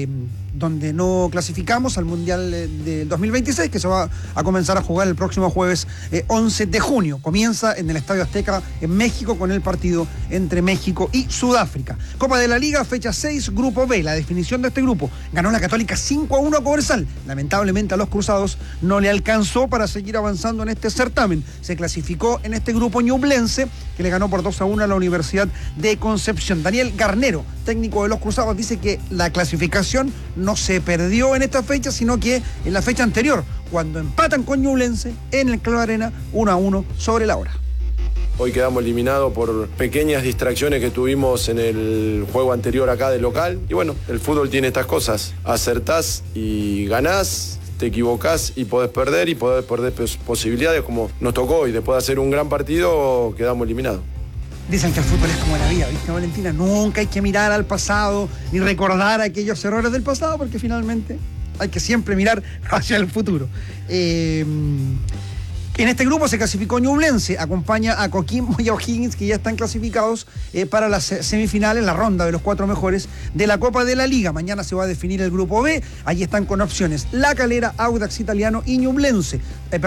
donde no clasificamos al Mundial del 2026, que se va a comenzar a jugar el próximo jueves 11 de junio. Comienza en el Estadio Azteca en México con el partido entre México y Sudáfrica. Copa de la Liga, fecha 6, Grupo B. La definición de este grupo: ganó la Católica 5-1 a Cobresal. Lamentablemente a los cruzados no le alcanzó para seguir avanzando en este certamen. Se clasificó en este grupo Ñublense, que le ganó por 2-1 a la Universidad de Concepción. Daniel Garnero, técnico de los cruzados, dice que la clasificación no se perdió en esta fecha, sino que en la fecha anterior, cuando empatan con Ñublense en el Club Arena 1-1 sobre la hora. Hoy quedamos eliminados por pequeñas distracciones que tuvimos en el juego anterior acá de local. Y bueno, el fútbol tiene estas cosas. Acertás y ganás, te equivocás y podés perder posibilidades como nos tocó. Y después de hacer un gran partido, quedamos eliminados. Dicen que el fútbol es como la vida, ¿viste, Valentina? Nunca hay que mirar al pasado ni recordar aquellos errores del pasado, porque finalmente hay que siempre mirar hacia el futuro. En este grupo se clasificó Ñublense, acompaña a Coquimbo y a O'Higgins, que ya están clasificados para las semifinales, la ronda de los 4 mejores de la Copa de la Liga. Mañana se va a definir el grupo B. Allí están con opciones La Calera, Audax Italiano y Ñublense.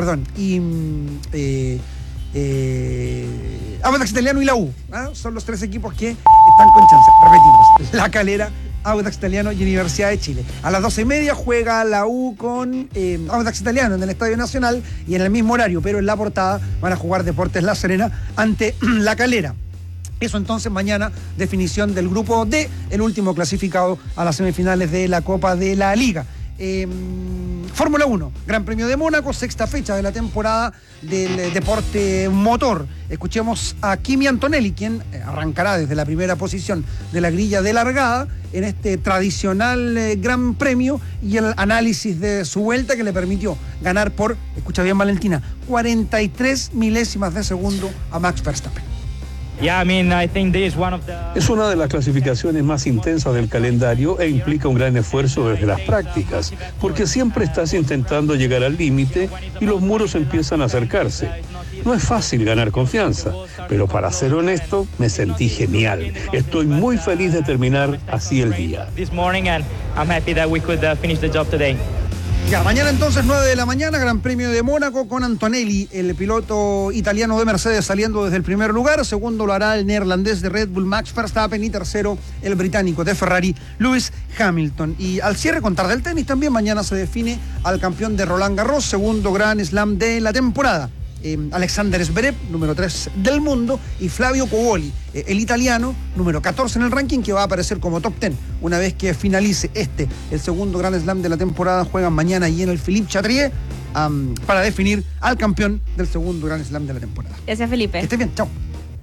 Audax Italiano y la U. Son los 3 equipos que están con chance. Repetimos: La Calera, Audax Italiano y Universidad de Chile. A las 12:30 juega la U con Audax Italiano en el Estadio Nacional, y en el mismo horario, pero en la portada, van a jugar Deportes La Serena ante La Calera. Eso entonces mañana, definición del grupo D, el último clasificado a las semifinales de la Copa de la Liga. Fórmula 1, Gran Premio de Mónaco, 6ª fecha de la temporada del deporte motor. Escuchemos a Kimi Antonelli, quien arrancará desde la primera posición de la grilla de largada en este tradicional Gran Premio, y el análisis de su vuelta que le permitió ganar por, escucha bien Valentina, 43 milésimas de segundo a Max Verstappen. Es una de las clasificaciones más intensas del calendario e implica un gran esfuerzo desde las prácticas, porque siempre estás intentando llegar al límite y los muros empiezan a acercarse. No es fácil ganar confianza, pero para ser honesto, me sentí genial. Estoy muy feliz de terminar así el día. Ya, mañana entonces 9 de la mañana, Gran Premio de Mónaco con Antonelli, el piloto italiano de Mercedes, saliendo desde el primer lugar. Segundo lo hará el neerlandés de Red Bull, Max Verstappen, y tercero el británico de Ferrari, Lewis Hamilton. Y al cierre, contar del tenis también. Mañana se define al campeón de Roland Garros, segundo Grand Slam de la temporada. Alexander Zverev, número 3 del mundo, y Flavio Cobolli, el italiano, número 14 en el ranking, que va a aparecer como top 10 una vez que finalice el segundo Grand Slam de la temporada. Juegan mañana allí en el Philippe Chatrier para definir al campeón del segundo Grand Slam de la temporada. Gracias, Felipe. Que estés bien, chao.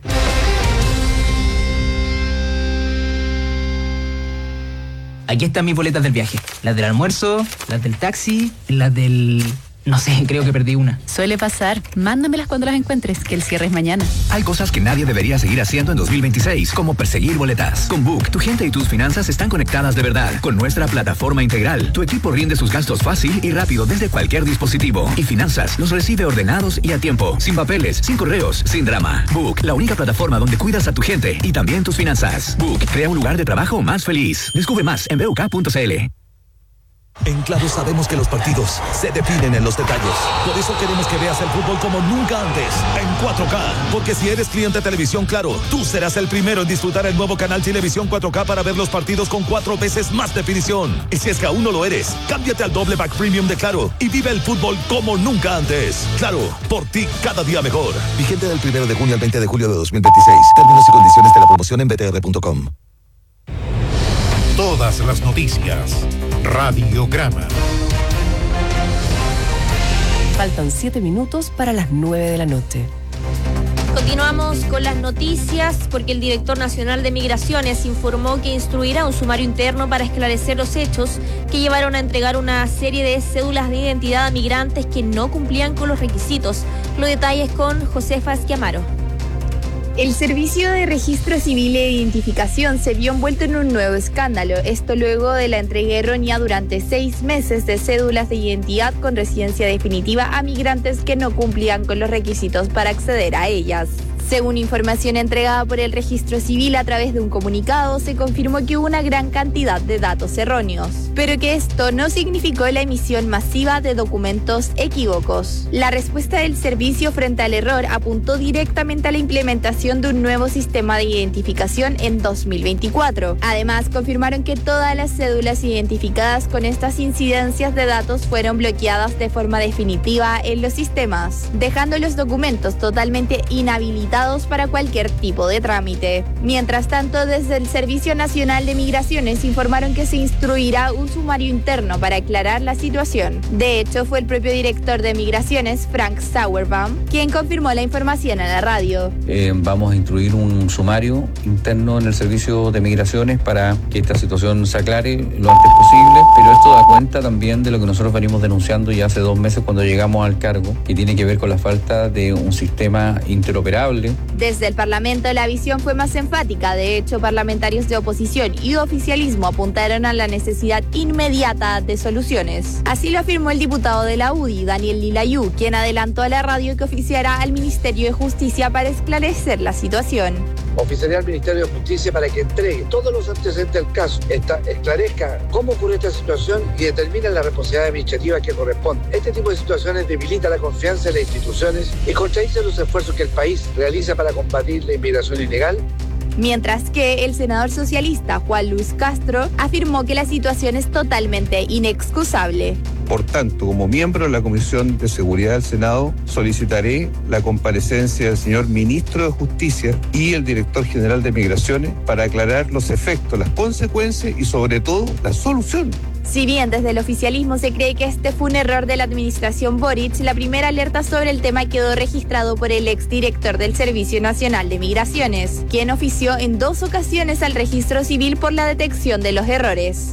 Aquí están mis boletas del viaje. Las del almuerzo, las del taxi, las del... No sé, creo que perdí una. Suele pasar. Mándamelas cuando las encuentres, que el cierre es mañana. Hay cosas que nadie debería seguir haciendo en 2026, como perseguir boletas. Con Book, tu gente y tus finanzas están conectadas de verdad. Con nuestra plataforma integral, tu equipo rinde sus gastos fácil y rápido desde cualquier dispositivo. Y finanzas los recibe ordenados y a tiempo, sin papeles, sin correos, sin drama. Book, la única plataforma donde cuidas a tu gente y también tus finanzas. Book, crea un lugar de trabajo más feliz. Descubre más en buk.cl. En Claro sabemos que los partidos se definen en los detalles. Por eso queremos que veas el fútbol como nunca antes, en 4K. Porque si eres cliente de Televisión Claro, tú serás el primero en disfrutar el nuevo canal Televisión 4K para ver los partidos con 4 veces más definición. Y si es que aún no lo eres, cámbiate al doble pack premium de Claro y vive el fútbol como nunca antes. Claro, por ti cada día mejor. Vigente del 1 de junio al 20 de julio de 2026. Términos y condiciones de la promoción en btr.com. Todas las noticias. Radiograma. Faltan 7 minutos para las 9 de la noche. Continuamos con las noticias porque el director nacional de Migraciones informó que instruirá un sumario interno para esclarecer los hechos que llevaron a entregar una serie de cédulas de identidad a migrantes que no cumplían con los requisitos. Los detalles con Josefa Esquiamaro. El Servicio de Registro Civil e Identificación se vio envuelto en un nuevo escándalo. Esto luego de la entrega errónea durante 6 meses de cédulas de identidad con residencia definitiva a migrantes que no cumplían con los requisitos para acceder a ellas. Según información entregada por el Registro Civil a través de un comunicado, se confirmó que hubo una gran cantidad de datos erróneos, pero que esto no significó la emisión masiva de documentos equívocos. La respuesta del servicio frente al error apuntó directamente a la implementación de un nuevo sistema de identificación en 2024. Además, confirmaron que todas las cédulas identificadas con estas incidencias de datos fueron bloqueadas de forma definitiva en los sistemas, dejando los documentos totalmente inhabilitados para cualquier tipo de trámite. Mientras tanto, desde el Servicio Nacional de Migraciones informaron que se instruirá un sumario interno para aclarar la situación. De hecho, fue el propio director de Migraciones, Frank Sauerbaum, quien confirmó la información a la radio. Vamos a instruir un sumario interno en el Servicio de Migraciones para que esta situación se aclare lo antes posible, pero esto da cuenta también de lo que nosotros venimos denunciando ya hace 2 meses cuando llegamos al cargo, que tiene que ver con la falta de un sistema interoperable. Desde el Parlamento la visión fue más enfática. De hecho, parlamentarios de oposición y oficialismo apuntaron a la necesidad inmediata de soluciones. Así lo afirmó el diputado de la UDI, Daniel Lilayú, quien adelantó a la radio que oficiará al Ministerio de Justicia para esclarecer la situación. Oficiaría al Ministerio de Justicia para que entregue todos los antecedentes del caso, esclarezca cómo ocurrió esta situación y determine la responsabilidad administrativa que corresponde. Este tipo de situaciones debilita la confianza en las instituciones y contradice los esfuerzos que el país realiza para combatir la inmigración ilegal. Mientras que el senador socialista Juan Luis Castro afirmó que la situación es totalmente inexcusable. Por tanto, como miembro de la Comisión de Seguridad del Senado, solicitaré la comparecencia del señor Ministro de Justicia y el Director General de Migraciones para aclarar los efectos, las consecuencias y sobre todo la solución. Si bien desde el oficialismo se cree que este fue un error de la administración Boric, la primera alerta sobre el tema quedó registrado por el exdirector del Servicio Nacional de Migraciones, quien ofició en 2 ocasiones al Registro Civil por la detección de los errores.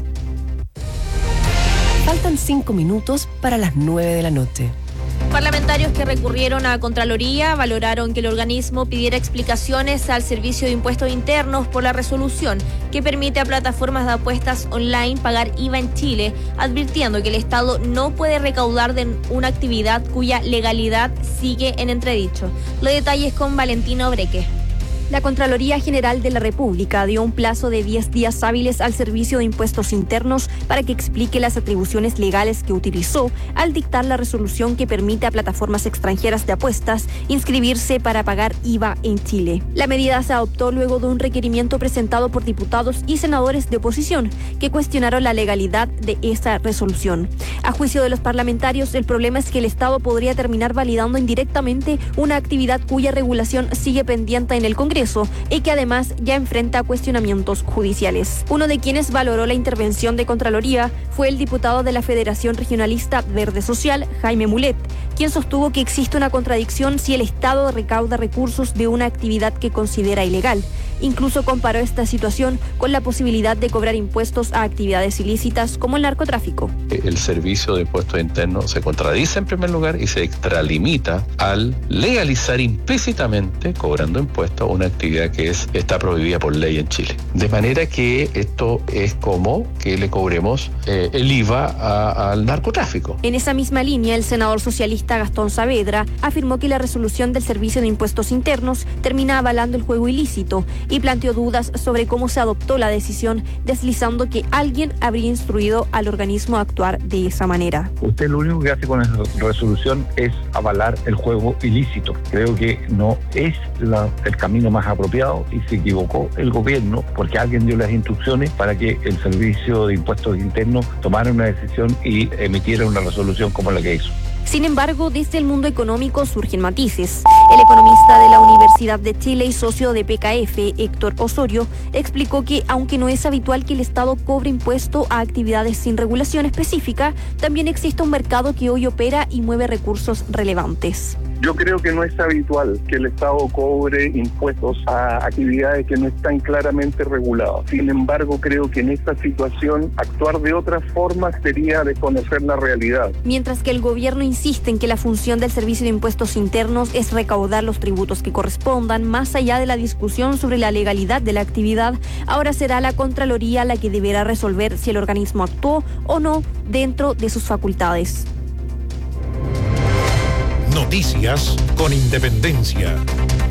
Faltan 5 minutos para las 9 de la noche. Parlamentarios que recurrieron a Contraloría valoraron que el organismo pidiera explicaciones al Servicio de Impuestos Internos por la resolución que permite a plataformas de apuestas online pagar IVA en Chile, advirtiendo que el Estado no puede recaudar de una actividad cuya legalidad sigue en entredicho. Los detalles con Valentina Obreque. La Contraloría General de la República dio un plazo de 10 días hábiles al Servicio de Impuestos Internos para que explique las atribuciones legales que utilizó al dictar la resolución que permite a plataformas extranjeras de apuestas inscribirse para pagar IVA en Chile. La medida se adoptó luego de un requerimiento presentado por diputados y senadores de oposición que cuestionaron la legalidad de esa resolución. A juicio de los parlamentarios, el problema es que el Estado podría terminar validando indirectamente una actividad cuya regulación sigue pendiente en el Congreso y que además ya enfrenta cuestionamientos judiciales. Uno de quienes valoró la intervención de Contraloría fue el diputado de la Federación Regionalista Verde Social, Jaime Mulet, quien sostuvo que existe una contradicción si el Estado recauda recursos de una actividad que considera ilegal. Incluso comparó esta situación con la posibilidad de cobrar impuestos a actividades ilícitas como el narcotráfico. El Servicio de Impuestos Internos se contradice en primer lugar y se extralimita al legalizar implícitamente cobrando impuestos a una actividad que está prohibida por ley en Chile. De manera que esto es como que le cobremos el IVA al narcotráfico. En esa misma línea, el senador socialista Gastón Saavedra afirmó que la resolución del Servicio de Impuestos Internos termina avalando el juego ilícito y planteó dudas sobre cómo se adoptó la decisión, deslizando que alguien habría instruido al organismo a actuar de esa manera. Usted lo único que hace con esa resolución es avalar el juego ilícito. Creo que no es el camino más apropiado y se equivocó el gobierno porque alguien dio las instrucciones para que el Servicio de Impuestos Internos tomara una decisión y emitiera una resolución como la que hizo. Sin embargo, desde el mundo económico surgen matices. El economista de la Universidad de Chile y socio de PKF, Héctor Osorio, explicó que aunque no es habitual que el Estado cobre impuesto a actividades sin regulación específica, también existe un mercado que hoy opera y mueve recursos relevantes. Yo creo que no es habitual que el Estado cobre impuestos a actividades que no están claramente reguladas. Sin embargo, creo que en esta situación actuar de otra forma sería desconocer la realidad. Mientras que el gobierno insiste en que la función del Servicio de Impuestos Internos es recaudar los tributos que correspondan, más allá de la discusión sobre la legalidad de la actividad, ahora será la Contraloría la que deberá resolver si el organismo actuó o no dentro de sus facultades. Noticias con independencia.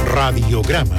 Radiograma.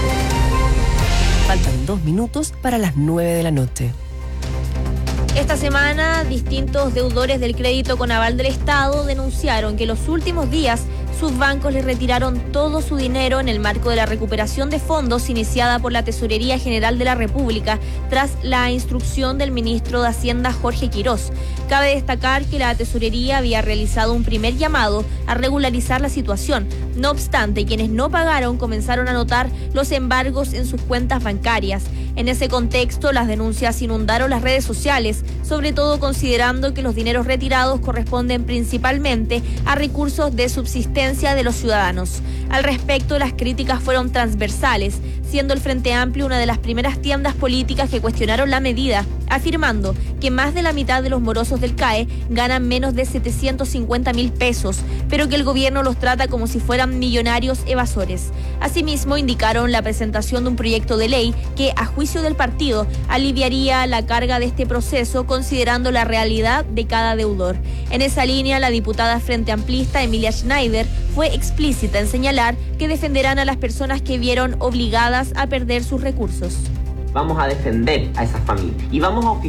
Faltan 2 minutos para las 9 de la noche. Esta semana, distintos deudores del crédito con aval del Estado denunciaron que los últimos días sus bancos les retiraron todo su dinero en el marco de la recuperación de fondos iniciada por la Tesorería General de la República tras la instrucción del ministro de Hacienda Jorge Quirós. Cabe destacar que la Tesorería había realizado un primer llamado a regularizar la situación. No obstante, quienes no pagaron comenzaron a notar los embargos en sus cuentas bancarias. En ese contexto, las denuncias inundaron las redes sociales, sobre todo considerando que los dineros retirados corresponden principalmente a recursos de subsistencia de los ciudadanos. Al respecto, las críticas fueron transversales, siendo el Frente Amplio una de las primeras tiendas políticas que cuestionaron la medida, afirmando que más de la mitad de los morosos del CAE ganan menos de 750.000 pesos, pero que el gobierno los trata como si fueran millonarios evasores. Asimismo, indicaron la presentación de un proyecto de ley que, a juicio del partido, aliviaría la carga de este proceso considerando la realidad de cada deudor. En esa línea, la diputada Frente Amplista Emilia Schneider fue explícita en señalar que defenderán a las personas que vieron obligadas a perder sus recursos. Vamos a defender a esas familias y vamos a